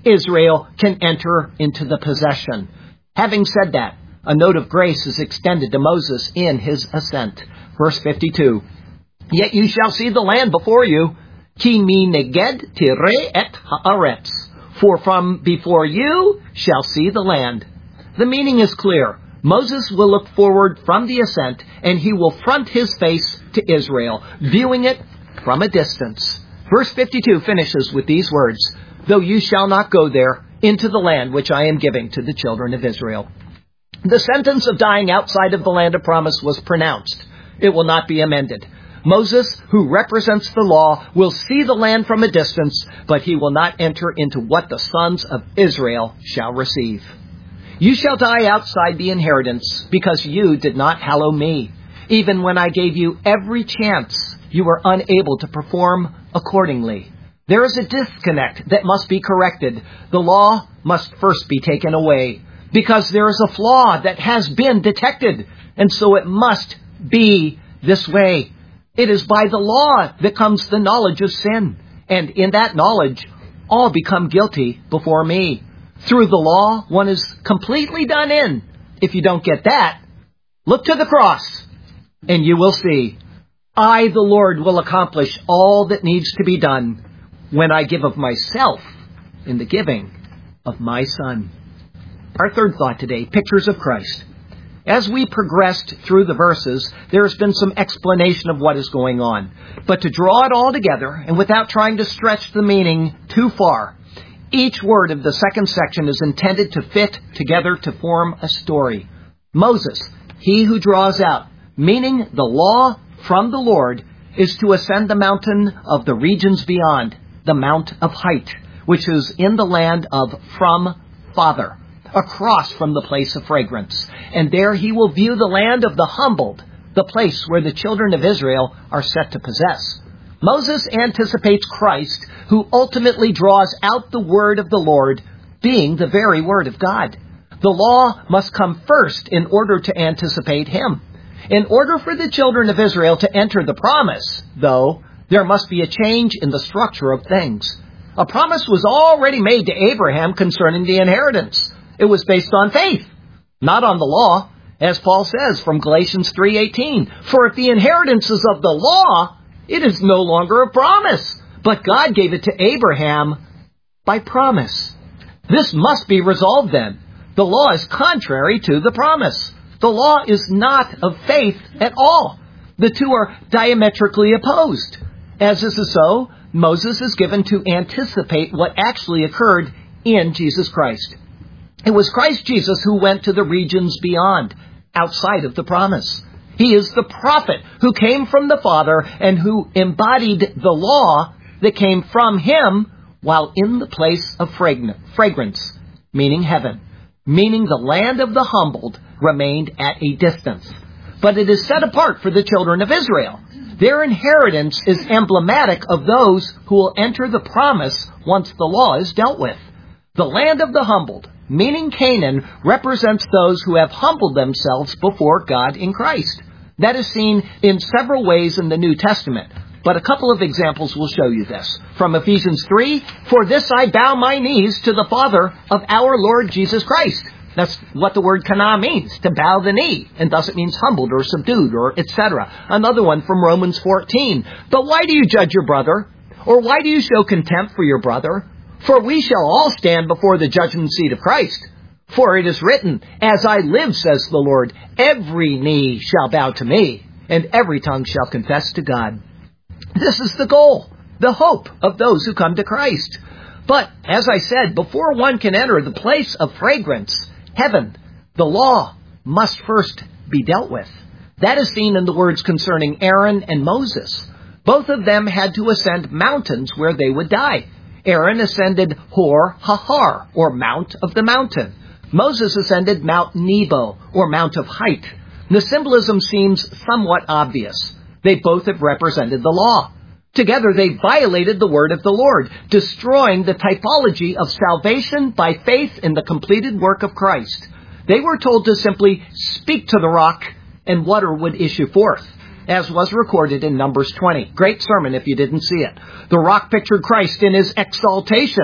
Israel can enter into the possession. Having said that, a note of grace is extended to Moses in his ascent. Verse 52, Yet you shall see the land before you, ki mi neged tire et haaretz, for from before you shall see the land. The meaning is clear. Moses will look forward from the ascent, and he will front his face to Israel, viewing it from a distance. Verse 52 finishes with these words, Though you shall not go there into the land which I am giving to the children of Israel. The sentence of dying outside of the land of promise was pronounced. It will not be amended. Moses, who represents the law, will see the land from a distance, but he will not enter into what the sons of Israel shall receive. You shall die outside the inheritance, because you did not hallow me. Even when I gave you every chance, you were unable to perform accordingly. There is a disconnect that must be corrected. The law must first be taken away, because there is a flaw that has been detected, and so it must be this way. It is by the law that comes the knowledge of sin, and in that knowledge, all become guilty before me. Through the law, one is completely done in. If you don't get that, look to the cross, and you will see. I, the Lord, will accomplish all that needs to be done when I give of myself in the giving of my Son. Our third thought today, pictures of Christ. As we progressed through the verses, there has been some explanation of what is going on. But to draw it all together, and without trying to stretch the meaning too far, each word of the second section is intended to fit together to form a story. Moses, he who draws out, meaning the law from the Lord, is to ascend the mountain of the regions beyond, the Mount of Height, which is in the land of from Father, across from the place of fragrance. And there he will view the land of the humbled, the place where the children of Israel are set to possess. Moses anticipates Christ, who ultimately draws out the word of the Lord, being the very word of God. The law must come first in order to anticipate him. In order for the children of Israel to enter the promise, though, there must be a change in the structure of things. A promise was already made to Abraham concerning the inheritance. It was based on faith, not on the law, as Paul says from Galatians 3:18. For if the inheritance is of the law, it is no longer a promise, but God gave it to Abraham by promise. This must be resolved then. The law is contrary to the promise. The law is not of faith at all. The two are diametrically opposed. As this is so, Moses is given to anticipate what actually occurred in Jesus Christ. It was Christ Jesus who went to the regions beyond, outside of the promise. He is the prophet who came from the Father and who embodied the law that came from him while in the place of fragrance, meaning heaven, meaning the land of the humbled remained at a distance. But it is set apart for the children of Israel. Their inheritance is emblematic of those who will enter the promise once the law is dealt with. The land of the humbled, meaning Canaan, represents those who have humbled themselves before God in Christ. That is seen in several ways in the New Testament, but a couple of examples will show you this. From Ephesians 3, For this I bow my knees to the Father of our Lord Jesus Christ. That's what the word kana means, to bow the knee, and thus it means humbled or subdued or etc. Another one from Romans 14, But why do you judge your brother? Or why do you show contempt for your brother? For we shall all stand before the judgment seat of Christ. For it is written, As I live, says the Lord, every knee shall bow to me, and every tongue shall confess to God. This is the goal, the hope of those who come to Christ. But, as I said, before one can enter the place of fragrance, heaven, the law must first be dealt with. That is seen in the words concerning Aaron and Moses. Both of them had to ascend mountains where they would die. Aaron ascended Hor Hahar, or Mount of the Mountain. Moses ascended Mount Nebo, or Mount of Height. The symbolism seems somewhat obvious. They both have represented the law. Together they violated the word of the Lord, destroying the typology of salvation by faith in the completed work of Christ. They were told to simply speak to the rock, and water would issue forth, as was recorded in Numbers 20. Great sermon if you didn't see it. The rock pictured Christ in his exaltation.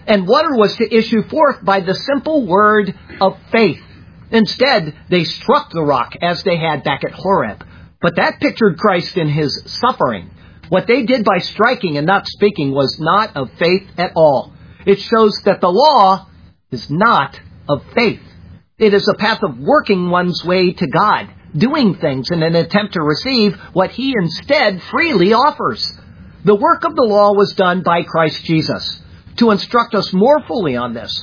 and water was to issue forth by the simple word of faith. Instead, they struck the rock as they had back at Horeb. But that pictured Christ in his suffering. What they did by striking and not speaking was not of faith at all. It shows that the law is not of faith. It is a path of working one's way to God, doing things in an attempt to receive what he instead freely offers. The work of the law was done by Christ Jesus. To instruct us more fully on this,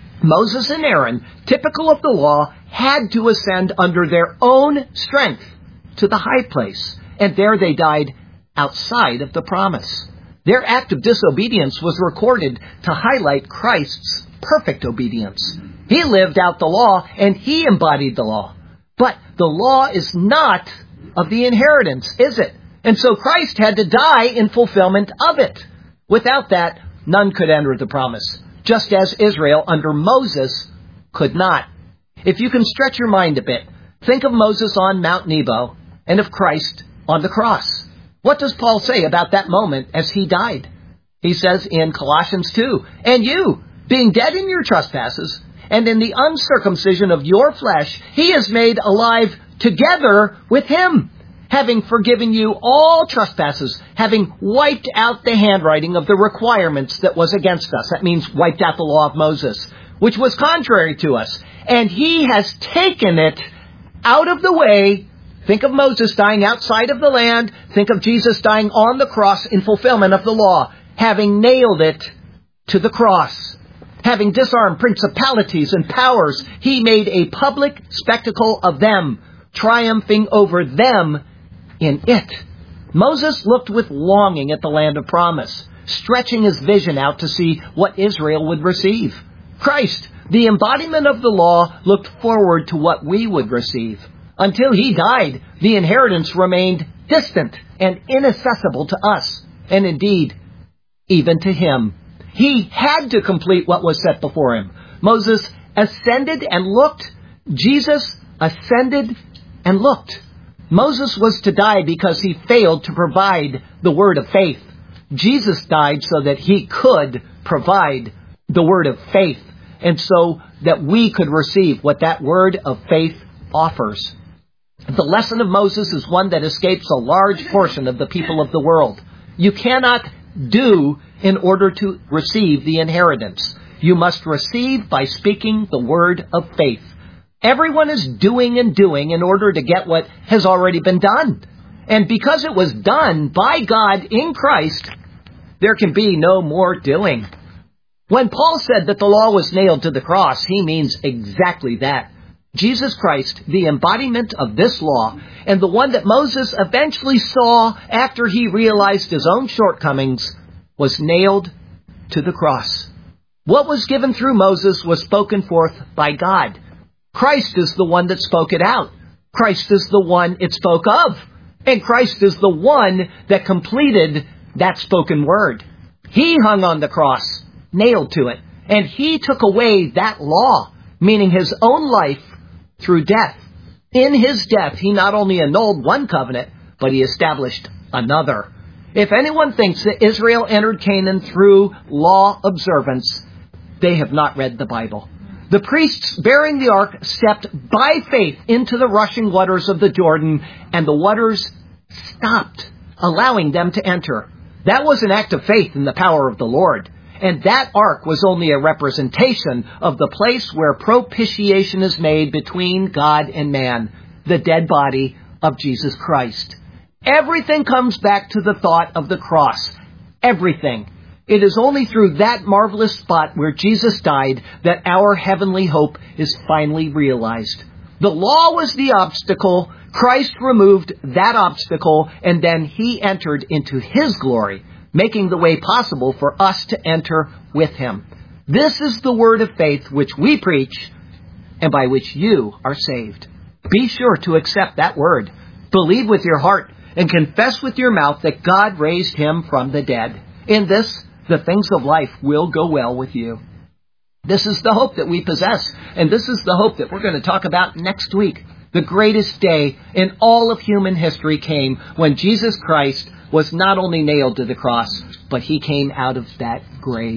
Moses and Aaron, typical of the law, had to ascend under their own strength to the high place, and there they died outside of the promise. Their act of disobedience was recorded to highlight Christ's perfect obedience. He lived out the law, and he embodied the law. But the law is not of the inheritance, is it? And so Christ had to die in fulfillment of it. Without that, none could enter the promise, just as Israel under Moses could not. If you can stretch your mind a bit, think of Moses on Mount Nebo and of Christ on the cross. What does Paul say about that moment as he died? He says in Colossians 2, "And you, being dead in your trespasses, and in the uncircumcision of your flesh, he is made alive together with him, having forgiven you all trespasses, having wiped out the handwriting of the requirements that was against us." That means wiped out the law of Moses, which was contrary to us. And he has taken it out of the way. Think of Moses dying outside of the land. Think of Jesus dying on the cross in fulfillment of the law, having nailed it to the cross. Having disarmed principalities and powers, he made a public spectacle of them, triumphing over them in it. Moses looked with longing at the land of promise, stretching his vision out to see what Israel would receive. Christ, the embodiment of the law, looked forward to what we would receive. Until he died, the inheritance remained distant and inaccessible to us, and indeed, even to him. He had to complete what was set before him. Moses ascended and looked. Jesus ascended and looked. Moses was to die because he failed to provide the word of faith. Jesus died so that he could provide the word of faith, and so that we could receive what that word of faith offers. The lesson of Moses is one that escapes a large portion of the people of the world. You cannot do in order to receive the inheritance. You must receive by speaking the word of faith. Everyone is doing and doing in order to get what has already been done. And because it was done by God in Christ, there can be no more doing. When Paul said that the law was nailed to the cross, he means exactly that. Jesus Christ, the embodiment of this law, and the one that Moses eventually saw after he realized his own shortcomings, was nailed to the cross. What was given through Moses was spoken forth by God. Christ is the one that spoke it out. Christ is the one it spoke of. And Christ is the one that completed that spoken word. He hung on the cross, nailed to it, and he took away that law, meaning his own life, through death. In his death, he not only annulled one covenant, but he established another. If anyone thinks that Israel entered Canaan through law observance, they have not read the Bible. The priests bearing the ark stepped by faith into the rushing waters of the Jordan, and the waters stopped, allowing them to enter. That was an act of faith in the power of the Lord. And that ark was only a representation of the place where propitiation is made between God and man, the dead body of Jesus Christ. Everything comes back to the thought of the cross. Everything. It is only through that marvelous spot where Jesus died that our heavenly hope is finally realized. The law was the obstacle. Christ removed that obstacle, and then he entered into his glory, making the way possible for us to enter with him. This is the word of faith which we preach, and by which you are saved. Be sure to accept that word. Believe with your heart and confess with your mouth that God raised him from the dead. In this, the things of life will go well with you. This is the hope that we possess, and this is the hope that we're going to talk about next week. The greatest day in all of human history came when Jesus Christ was not only nailed to the cross, but he came out of that grave.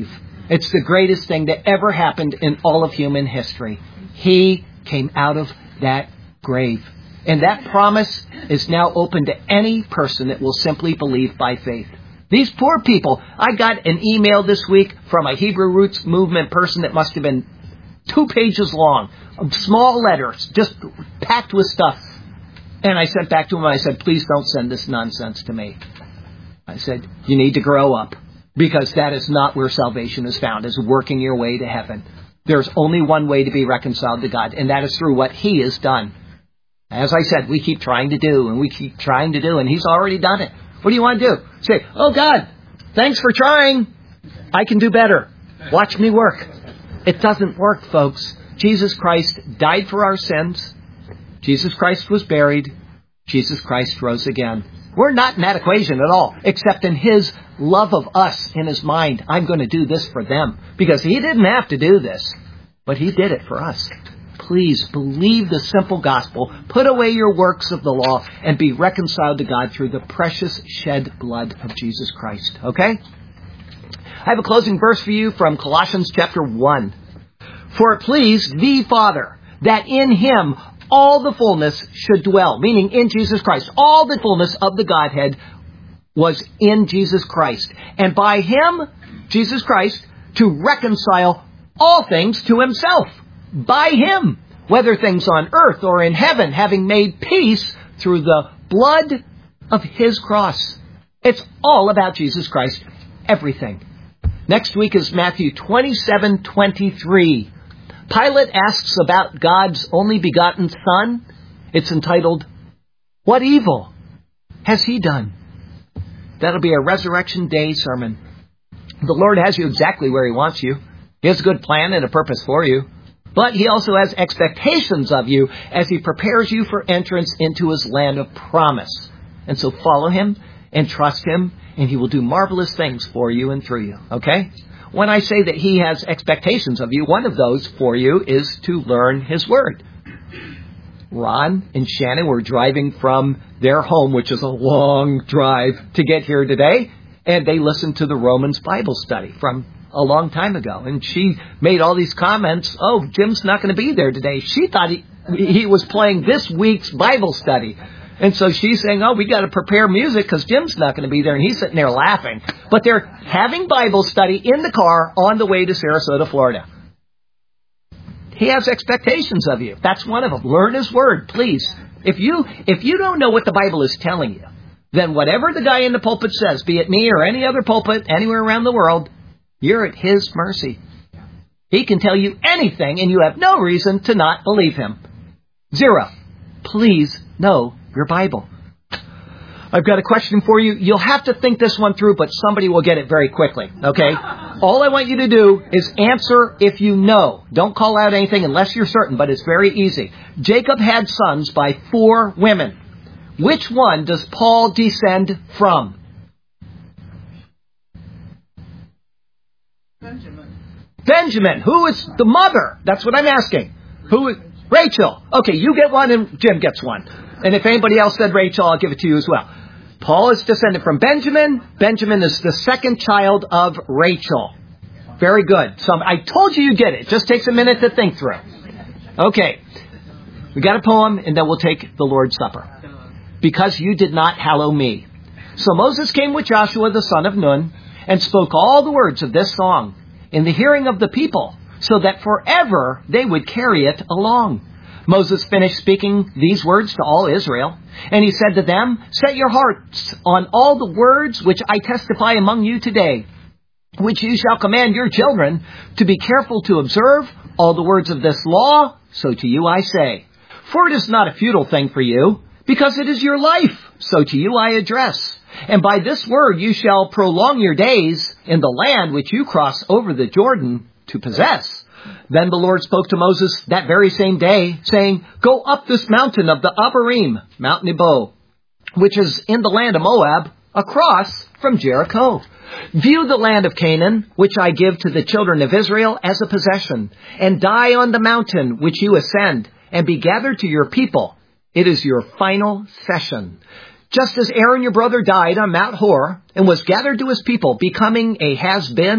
It's the greatest thing that ever happened in all of human history. He came out of that grave. And that promise is now open to any person that will simply believe by faith. These poor people, I got an email this week from a Hebrew Roots Movement person that must have been 2 pages long, small letters, just packed with stuff. And I sent back to him and I said, please don't send this nonsense to me. I said, you need to grow up, because that is not where salvation is found, is working your way to heaven. There's only one way to be reconciled to God, and that is through what He has done. As I said, we keep trying to do, and we keep trying to do, and He's already done it. What do you want to do? Say, oh God, thanks for trying. I can do better. Watch me work. It doesn't work, folks. Jesus Christ died for our sins. Jesus Christ was buried. Jesus Christ rose again. We're not in that equation at all, except in His love of us in His mind. I'm going to do this for them, because He didn't have to do this, but He did it for us. Please believe the simple gospel, put away your works of the law, and be reconciled to God through the precious shed blood of Jesus Christ. Okay? I have a closing verse for you from Colossians chapter 1. For it pleased the Father that in Him all the fullness should dwell, meaning in Jesus Christ. All the fullness of the Godhead was in Jesus Christ. And by Him, Jesus Christ, to reconcile all things to Himself. By Him, whether things on earth or in heaven, having made peace through the blood of His cross. It's all about Jesus Christ. Everything. Next week is Matthew 27:23. Pilate asks about God's only begotten Son. It's entitled, What Evil Has He Done? That'll be a Resurrection Day sermon. The Lord has you exactly where He wants you. He has a good plan and a purpose for you. But He also has expectations of you as He prepares you for entrance into His land of promise. And so follow Him and trust Him, and He will do marvelous things for you and through you. Okay? When I say that He has expectations of you, one of those for you is to learn His Word. Ron and Shannon were driving from their home, which is a long drive, to get here today, and they listened to the Romans Bible study from a long time ago. And she made all these comments, oh, Jim's not going to be there today. She thought he was playing this week's Bible study. And so she's saying, oh, we got to prepare music because Jim's not going to be there. And he's sitting there laughing. But they're having Bible study in the car on the way to Sarasota, Florida. He has expectations of you. That's one of them. Learn His Word, please. If you don't know what the Bible is telling you, then whatever the guy in the pulpit says, be it me or any other pulpit anywhere around the world, you're at his mercy. He can tell you anything, and you have no reason to not believe him. 0. Please know your Bible. I've got a question for you. You'll have to think this one through, but somebody will get it very quickly. Okay? All I want you to do is answer if you know. Don't call out anything unless you're certain, but it's very easy. Jacob had sons by 4 women. Which one does Paul descend from? Benjamin. Who is the mother? That's what I'm asking. Who is Rachel? Okay, you get one and Jim gets one. And if anybody else said Rachel, I'll give it to you as well. Paul is descended from Benjamin. Benjamin is the second child of Rachel. Very good. So I told you you'd get it. It just takes a minute to think through. Okay. We got a poem, and then we'll take the Lord's Supper. Because you did not hallow me. So Moses came with Joshua the son of Nun, and spoke all the words of this song in the hearing of the people, so that forever they would carry it along. Moses finished speaking these words to all Israel, and he said to them, set your hearts on all the words which I testify among you today, which you shall command your children to be careful to observe all the words of this law, so to you I say. For it is not a futile thing for you, because it is your life, so to you I address. And by this word you shall prolong your days in the land which you cross over the Jordan to possess. Then the Lord spoke to Moses that very same day, saying, go up this mountain of the Abarim, Mount Nebo, which is in the land of Moab, across from Jericho. View the land of Canaan, which I give to the children of Israel as a possession, and die on the mountain which you ascend, and be gathered to your people. It is your final session. Just as Aaron your brother died on Mount Hor, and was gathered to his people, becoming a has-been,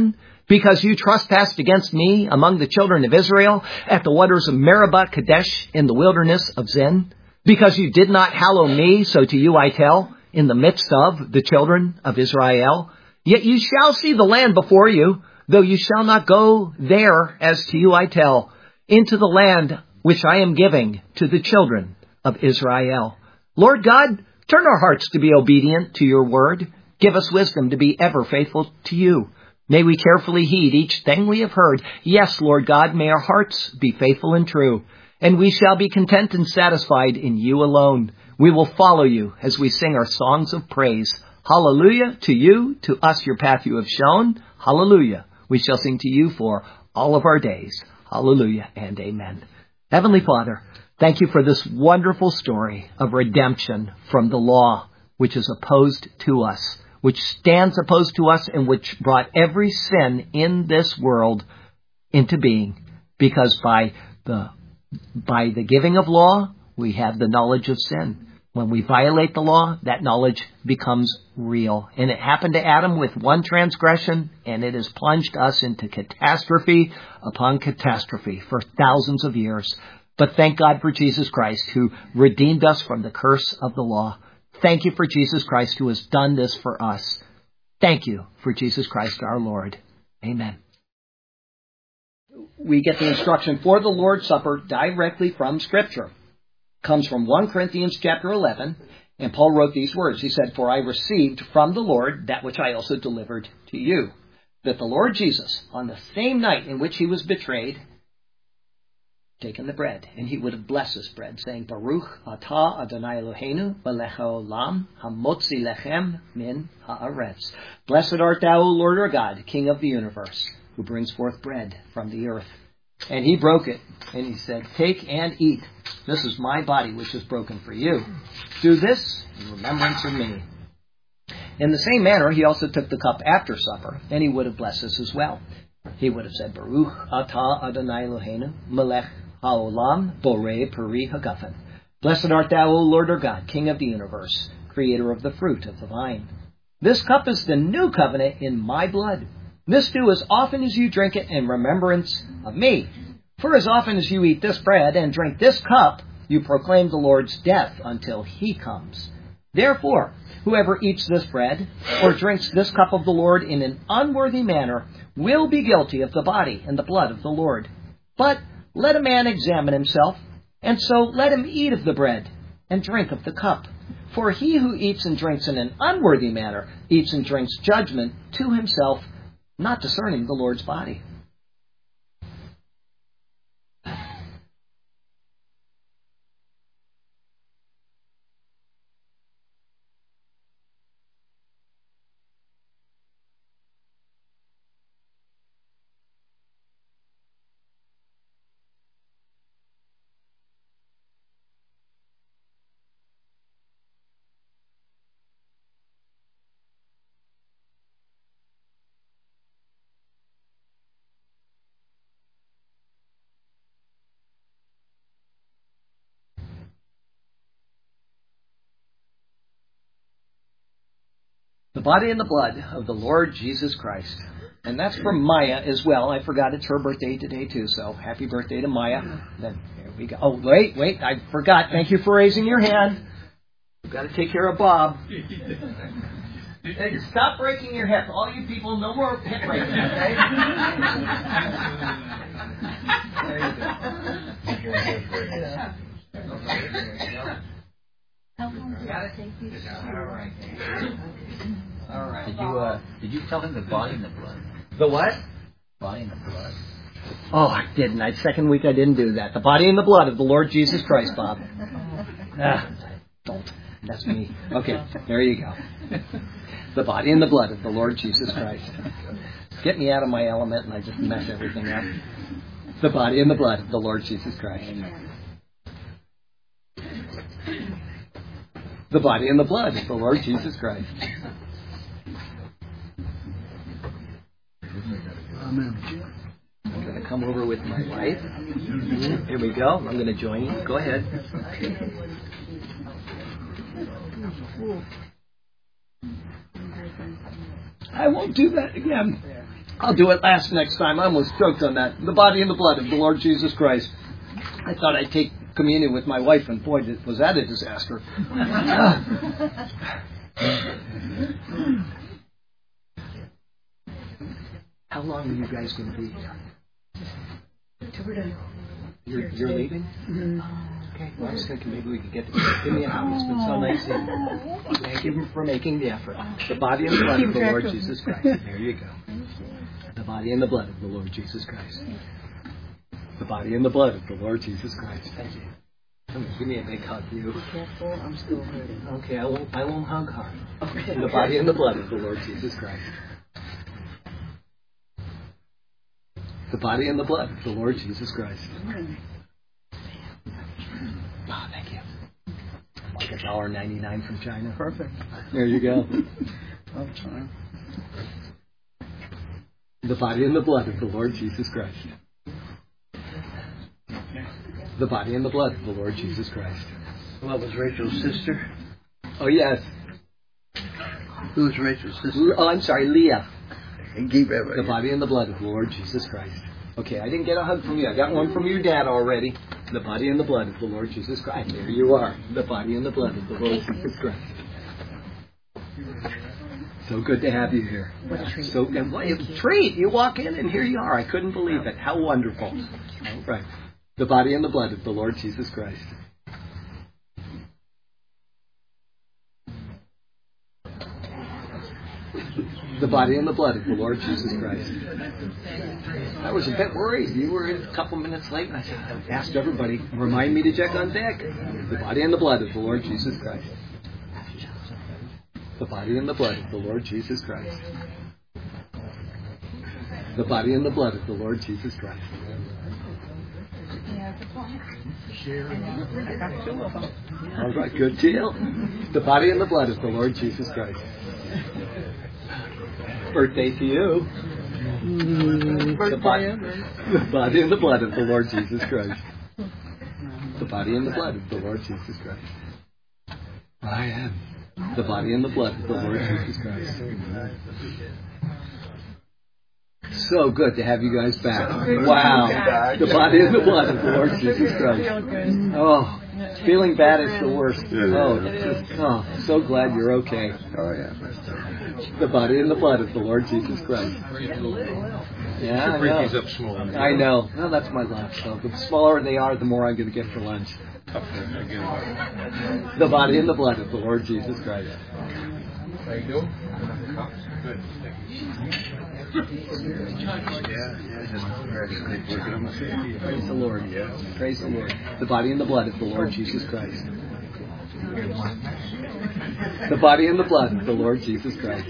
Because you trespassed against me among the children of Israel at the waters of Meribah Kadesh in the wilderness of Zin. Because you did not hallow me, so to you I tell, in the midst of the children of Israel. Yet you shall see the land before you, though you shall not go there, as to you I tell, into the land which I am giving to the children of Israel. Lord God, turn our hearts to be obedient to your word. Give us wisdom to be ever faithful to you. May we carefully heed each thing we have heard. Yes, Lord God, may our hearts be faithful and true, and we shall be content and satisfied in you alone. We will follow you as we sing our songs of praise. Hallelujah to you, to us your path you have shown. Hallelujah. We shall sing to you for all of our days. Hallelujah and amen. Heavenly Father, thank you for this wonderful story of redemption from the law, which is opposed to us, which stands opposed to us, and which brought every sin in this world into being. Because by the giving of law, we have the knowledge of sin. When we violate the law, that knowledge becomes real. And it happened to Adam with one transgression, and it has plunged us into catastrophe upon catastrophe for thousands of years. But thank God for Jesus Christ, who redeemed us from the curse of the law. Thank you for Jesus Christ, who has done this for us. Thank you for Jesus Christ our Lord. Amen. We get the instruction for the Lord's Supper directly from Scripture. It comes from 1 Corinthians chapter 11, and Paul wrote these words. He said, "For I received from the Lord that which I also delivered to you, that the Lord Jesus, on the same night in which he was betrayed, taken the bread, and he would have blessed this bread, saying, Baruch atah Adonai Eloheinu melech haolam hamotzi lechem min haaretz. Blessed art thou, O Lord our God, King of the universe, who brings forth bread from the earth. And he broke it, and he said, Take and eat. This is my body, which is broken for you. Do this in remembrance of me. In the same manner, he also took the cup after supper, and he would have blessed us as well. He would have said, Baruch atah Adonai Eloheinu melech haolam borei peri hagafen. Blessed art thou, O Lord our God, King of the universe, creator of the fruit of the vine. This cup is the new covenant in my blood. This do as often as you drink it in remembrance of me. For as often as you eat this bread and drink this cup, you proclaim the Lord's death until he comes. Therefore, whoever eats this bread or drinks this cup of the Lord in an unworthy manner will be guilty of the body and the blood of the Lord. But let a man examine himself, and so let him eat of the bread and drink of the cup. For he who eats and drinks in an unworthy manner eats and drinks judgment to himself, not discerning the Lord's body. The body and the blood of the Lord Jesus Christ. And that's for Maya as well. I forgot it's her birthday today too, so happy birthday to Maya. Then here we go. Oh, wait, I forgot. Thank you for raising your hand. We've got to take care of Bob. Hey, stop breaking your hip. All you people, no more hip breaking, okay? There you go. How long did it take you? All right. Did you tell him the body and the blood? The what? Body and the blood. Oh, I didn't. Second week I didn't do that. The body and the blood of the Lord Jesus Christ, Bob. Don't. That's me. Okay, there you go. The body and the blood of the Lord Jesus Christ. Get me out of my element and I just mess everything up. The body and the blood of the Lord Jesus Christ. The body and the blood of the Lord Jesus Christ. Amen. I'm going to come over with my wife. Here we go. I'm going to join you. Go ahead. I won't do that again. I'll do it last next time. I almost choked on that. The body and the blood of the Lord Jesus Christ. I thought I'd take communion with my wife, and boy, was that a disaster. How long are you guys going to be here? You're leaving? Mm-hmm. Okay. Well, I was thinking maybe we could get together. Give me a hug. It's been so nice seeing you. Thank you for making the effort. The body and the blood of the Lord Jesus Christ. There you go. The body and the blood of the Lord Jesus Christ. The body and the blood of the Lord Jesus Christ. Thank you. Give me a big hug, you. Be careful, I'm still hurting. Okay, I won't hug hard. Okay. The body and the blood of the Lord Jesus Christ. The body and the blood of the Lord Jesus Christ. Oh, thank you. Like $1.99 from China. Perfect. There you go. Okay. The body and the blood of the Lord Jesus Christ. The body and the blood of the Lord Jesus Christ. What was Rachel's sister? Oh, yes. Who was Rachel's sister? Oh, I'm sorry, Leah. And keep it. The body and the blood of the Lord Jesus Christ. Okay, I didn't get a hug from you. I got one from your dad already. The body and the blood of the Lord Jesus Christ. There you are. The body and the blood of the Lord Jesus Christ. So good to have you here. What a treat. So, and what a treat. You walk in and here you are. I couldn't believe it. How wonderful. All right. The body and the blood of the Lord Jesus Christ. The body and the blood of the Lord Jesus Christ. I was a bit worried. You were a couple minutes late, and I said, I asked everybody, remind me to check on Dick. The body and the blood of the Lord Jesus Christ. The body and the blood of the Lord Jesus Christ. The body and the blood of the Lord Jesus Christ. All right, good deal. The body and the blood of the Lord Jesus Christ. Birthday to you. The body and the blood of the Lord Jesus Christ. The body and the blood of the Lord Jesus Christ. I am. The body and the blood of the Lord Jesus Christ. So good to have you guys back. Wow. The body and the blood of the Lord Jesus Christ. Oh, feeling bad is the worst. Oh, so glad you're okay. Oh, yeah. The body and the blood of the Lord Jesus Christ. Yeah, I know. Up small. I know. Well, that's my lunch. So the smaller they are, the more I'm going to get for lunch. The body and the blood of the Lord Jesus Christ. How you doing? Good. Praise the Lord. Praise the Lord. The body and the blood of the Lord Jesus Christ. The body and the blood of the Lord Jesus Christ.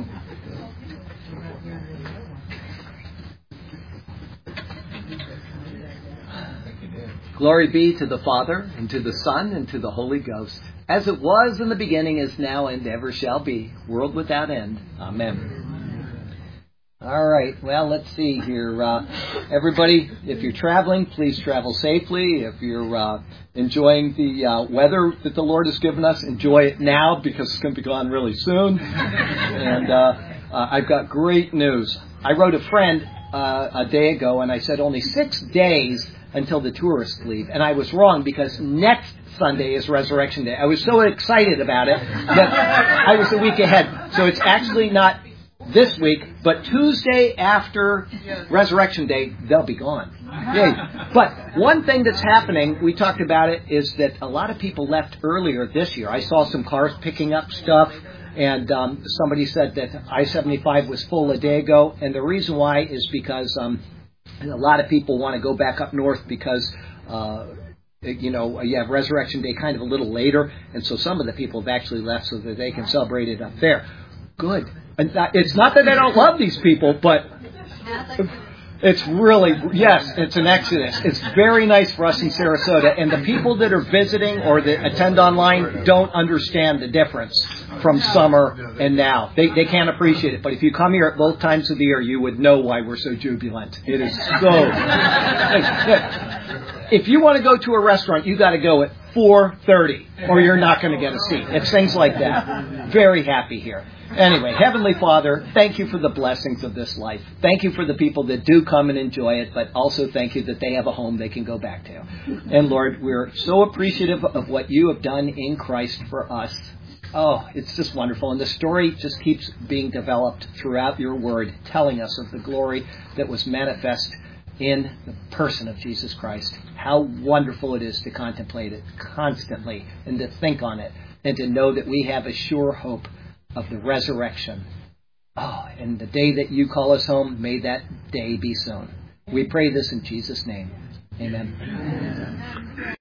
Glory be to the Father, and to the Son, and to the Holy Ghost, as it was in the beginning, is now, and ever shall be, world without end. Amen. All right, well, let's see here. Everybody, if you're traveling, please travel safely. If you're enjoying the weather that the Lord has given us, enjoy it now, because it's going to be gone really soon. And I've got great news. I wrote a friend a day ago, and I said only 6 days until the tourists leave. And I was wrong, because next Sunday is Resurrection Day. I was so excited about it that I was a week ahead. So it's actually not this week, but Tuesday after Resurrection Day, they'll be gone. Yay. But one thing that's happening, we talked about it, is that a lot of people left earlier this year. I saw some cars picking up stuff, and somebody said that I-75 was full a day ago, and the reason why is because a lot of people want to go back up north because you have Resurrection Day kind of a little later, and so some of the people have actually left so that they can celebrate it up there. Good. And it's not that I don't love these people, but it's really, yes, it's an exodus. It's very nice for us in Sarasota, and the people that are visiting or that attend online don't understand the difference from summer and now. They can't appreciate it, but if you come here at both times of the year, you would know why we're so jubilant. It is so... If you want to go to a restaurant, you got to go at 4:30, or you're not going to get a seat. It's things like that. Very happy here. Anyway, Heavenly Father, thank you for the blessings of this life. Thank you for the people that do come and enjoy it, but also thank you that they have a home they can go back to. And Lord, we're so appreciative of what you have done in Christ for us. Oh, it's just wonderful. And the story just keeps being developed throughout your word, telling us of the glory that was manifest in the person of Jesus Christ. How wonderful it is to contemplate it constantly and to think on it and to know that we have a sure hope of the resurrection. Oh, and the day that you call us home, may that day be soon. We pray this in Jesus' name. Amen.